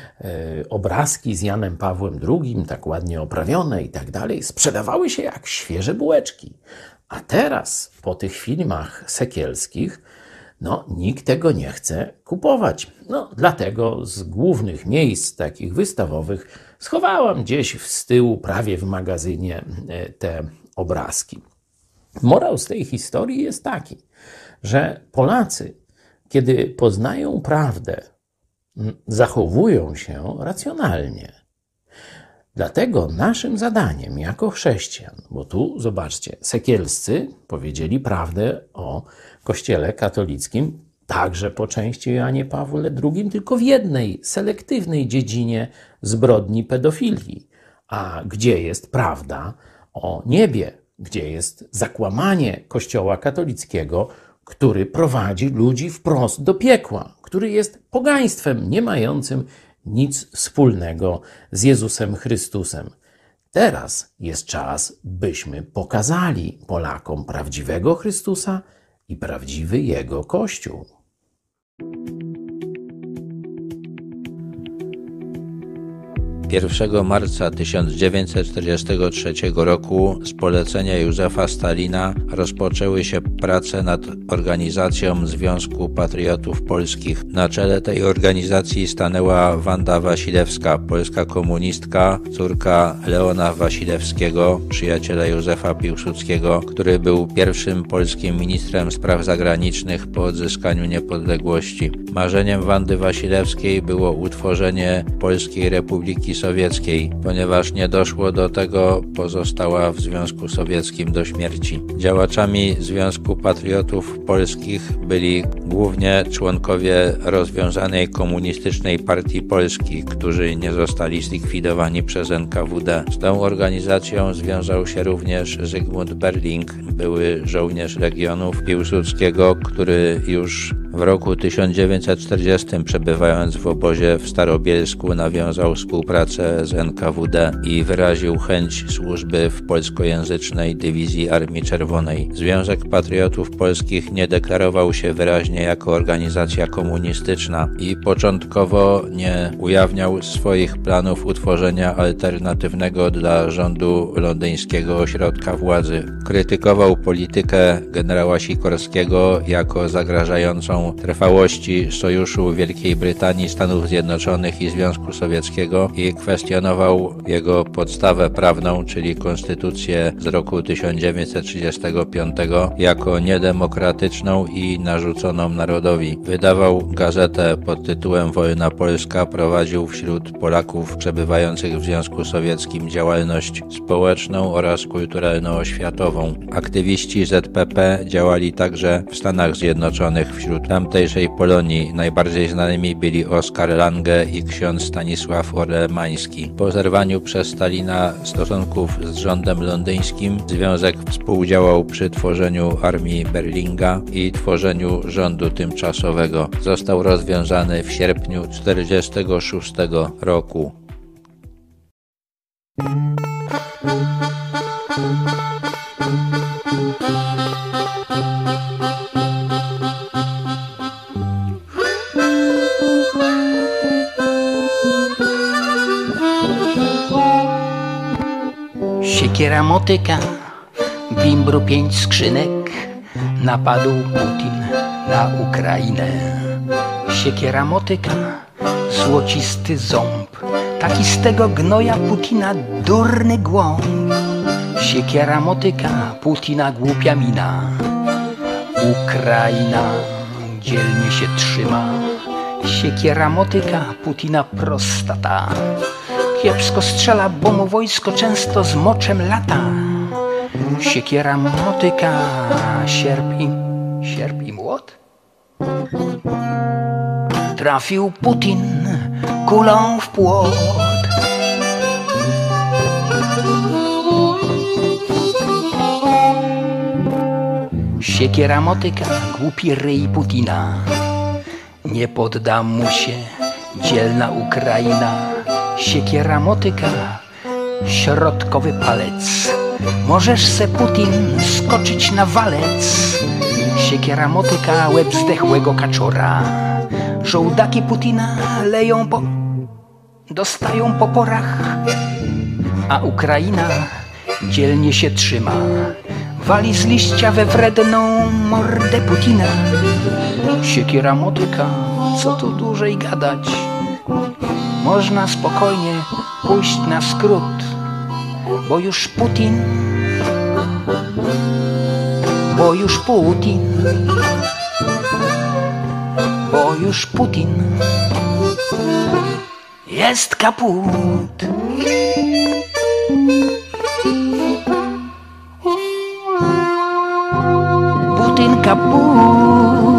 obrazki z Janem Pawłem drugim, tak ładnie oprawione i tak dalej, sprzedawały się jak świeże bułeczki. A teraz, po tych filmach sekielskich, no, nikt tego nie chce kupować. No, dlatego z głównych miejsc takich wystawowych schowałam gdzieś z tyłu, prawie w magazynie, te obrazki. Morał z tej historii jest taki, że Polacy, kiedy poznają prawdę, zachowują się racjonalnie. Dlatego naszym zadaniem jako chrześcijan, bo tu zobaczcie, sekielscy powiedzieli prawdę o Kościele katolickim, także po części Janie Pawle drugim, tylko w jednej selektywnej dziedzinie zbrodni pedofilii. A gdzie jest prawda o niebie? Gdzie jest zakłamanie Kościoła katolickiego, który prowadzi ludzi wprost do piekła, który jest pogaństwem nie mającym nic wspólnego z Jezusem Chrystusem. Teraz jest czas, byśmy pokazali Polakom prawdziwego Chrystusa i prawdziwy Jego Kościół. pierwszego marca tysiąc dziewięćset czterdziestego trzeciego roku z polecenia Józefa Stalina rozpoczęły się prace nad organizacją Związku Patriotów Polskich. Na czele tej organizacji stanęła Wanda Wasilewska, polska komunistka, córka Leona Wasilewskiego, przyjaciela Józefa Piłsudskiego, który był pierwszym polskim ministrem spraw zagranicznych po odzyskaniu niepodległości. Marzeniem Wandy Wasilewskiej było utworzenie Polskiej Republiki Sowieckiej. Ponieważ nie doszło do tego, pozostała w Związku Sowieckim do śmierci. Działaczami Związku Patriotów Polskich byli głównie członkowie rozwiązanej komunistycznej Partii Polski, którzy nie zostali zlikwidowani przez N K W D. Z tą organizacją związał się również Zygmunt Berling, były żołnierz Legionów Piłsudskiego, który już w roku tysiąc dziewięćset czterdziestym, przebywając w obozie w Starobielsku, nawiązał współpracę z N K W D i wyraził chęć służby w polskojęzycznej dywizji Armii Czerwonej. Związek Patriotów Polskich nie deklarował się wyraźnie jako organizacja komunistyczna i początkowo nie ujawniał swoich planów utworzenia alternatywnego dla rządu londyńskiego ośrodka władzy. Krytykował politykę generała Sikorskiego jako zagrażającą dotyczącą trwałości sojuszu Wielkiej Brytanii, Stanów Zjednoczonych i Związku Sowieckiego i kwestionował jego podstawę prawną, czyli konstytucję z roku tysiąc dziewięćset trzydziestego piątego jako niedemokratyczną i narzuconą narodowi. Wydawał gazetę pod tytułem Wolna Polska, prowadził wśród Polaków przebywających w Związku Sowieckim działalność społeczną oraz kulturalno-oświatową. Aktywiści Z P P działali także w Stanach Zjednoczonych. Wśród tamtejszej Polonii najbardziej znanymi byli Oskar Lange i ksiądz Stanisław Orlemański. Po zerwaniu przez Stalina stosunków z rządem londyńskim Związek współdziałał przy tworzeniu armii Berlinga i tworzeniu rządu tymczasowego. Został rozwiązany w sierpniu tysiąc dziewięćset czterdziestego szóstego roku. Siekiera motyka, bimbru pięć skrzynek, napadł Putin na Ukrainę. Siekiera motyka, złocisty ząb, taki z tego gnoja Putina durny głąb. Siekiera motyka, Putina głupia mina, Ukraina dzielnie się trzyma. Siekiera motyka, Putina prostata, kiepsko strzela, bo mu wojsko często z moczem lata. Siekiera motyka, sierp i, sierp i młot. Trafił Putin kulą w płot. Siekiera motyka, głupi ryj Putina. Nie podda mu się dzielna Ukraina. Siekiera motyka, środkowy palec. Możesz se Putin skoczyć na walec. Siekiera motyka, łeb zdechłego kaczora. Żołdaki Putina leją po... dostają po porach. A Ukraina dzielnie się trzyma. Wali z liścia we wredną mordę Putina. Siekiera motyka, co tu dłużej gadać? Można spokojnie pójść na skrót, bo już Putin, bo już Putin, bo już Putin jest kaput. Putin kaput.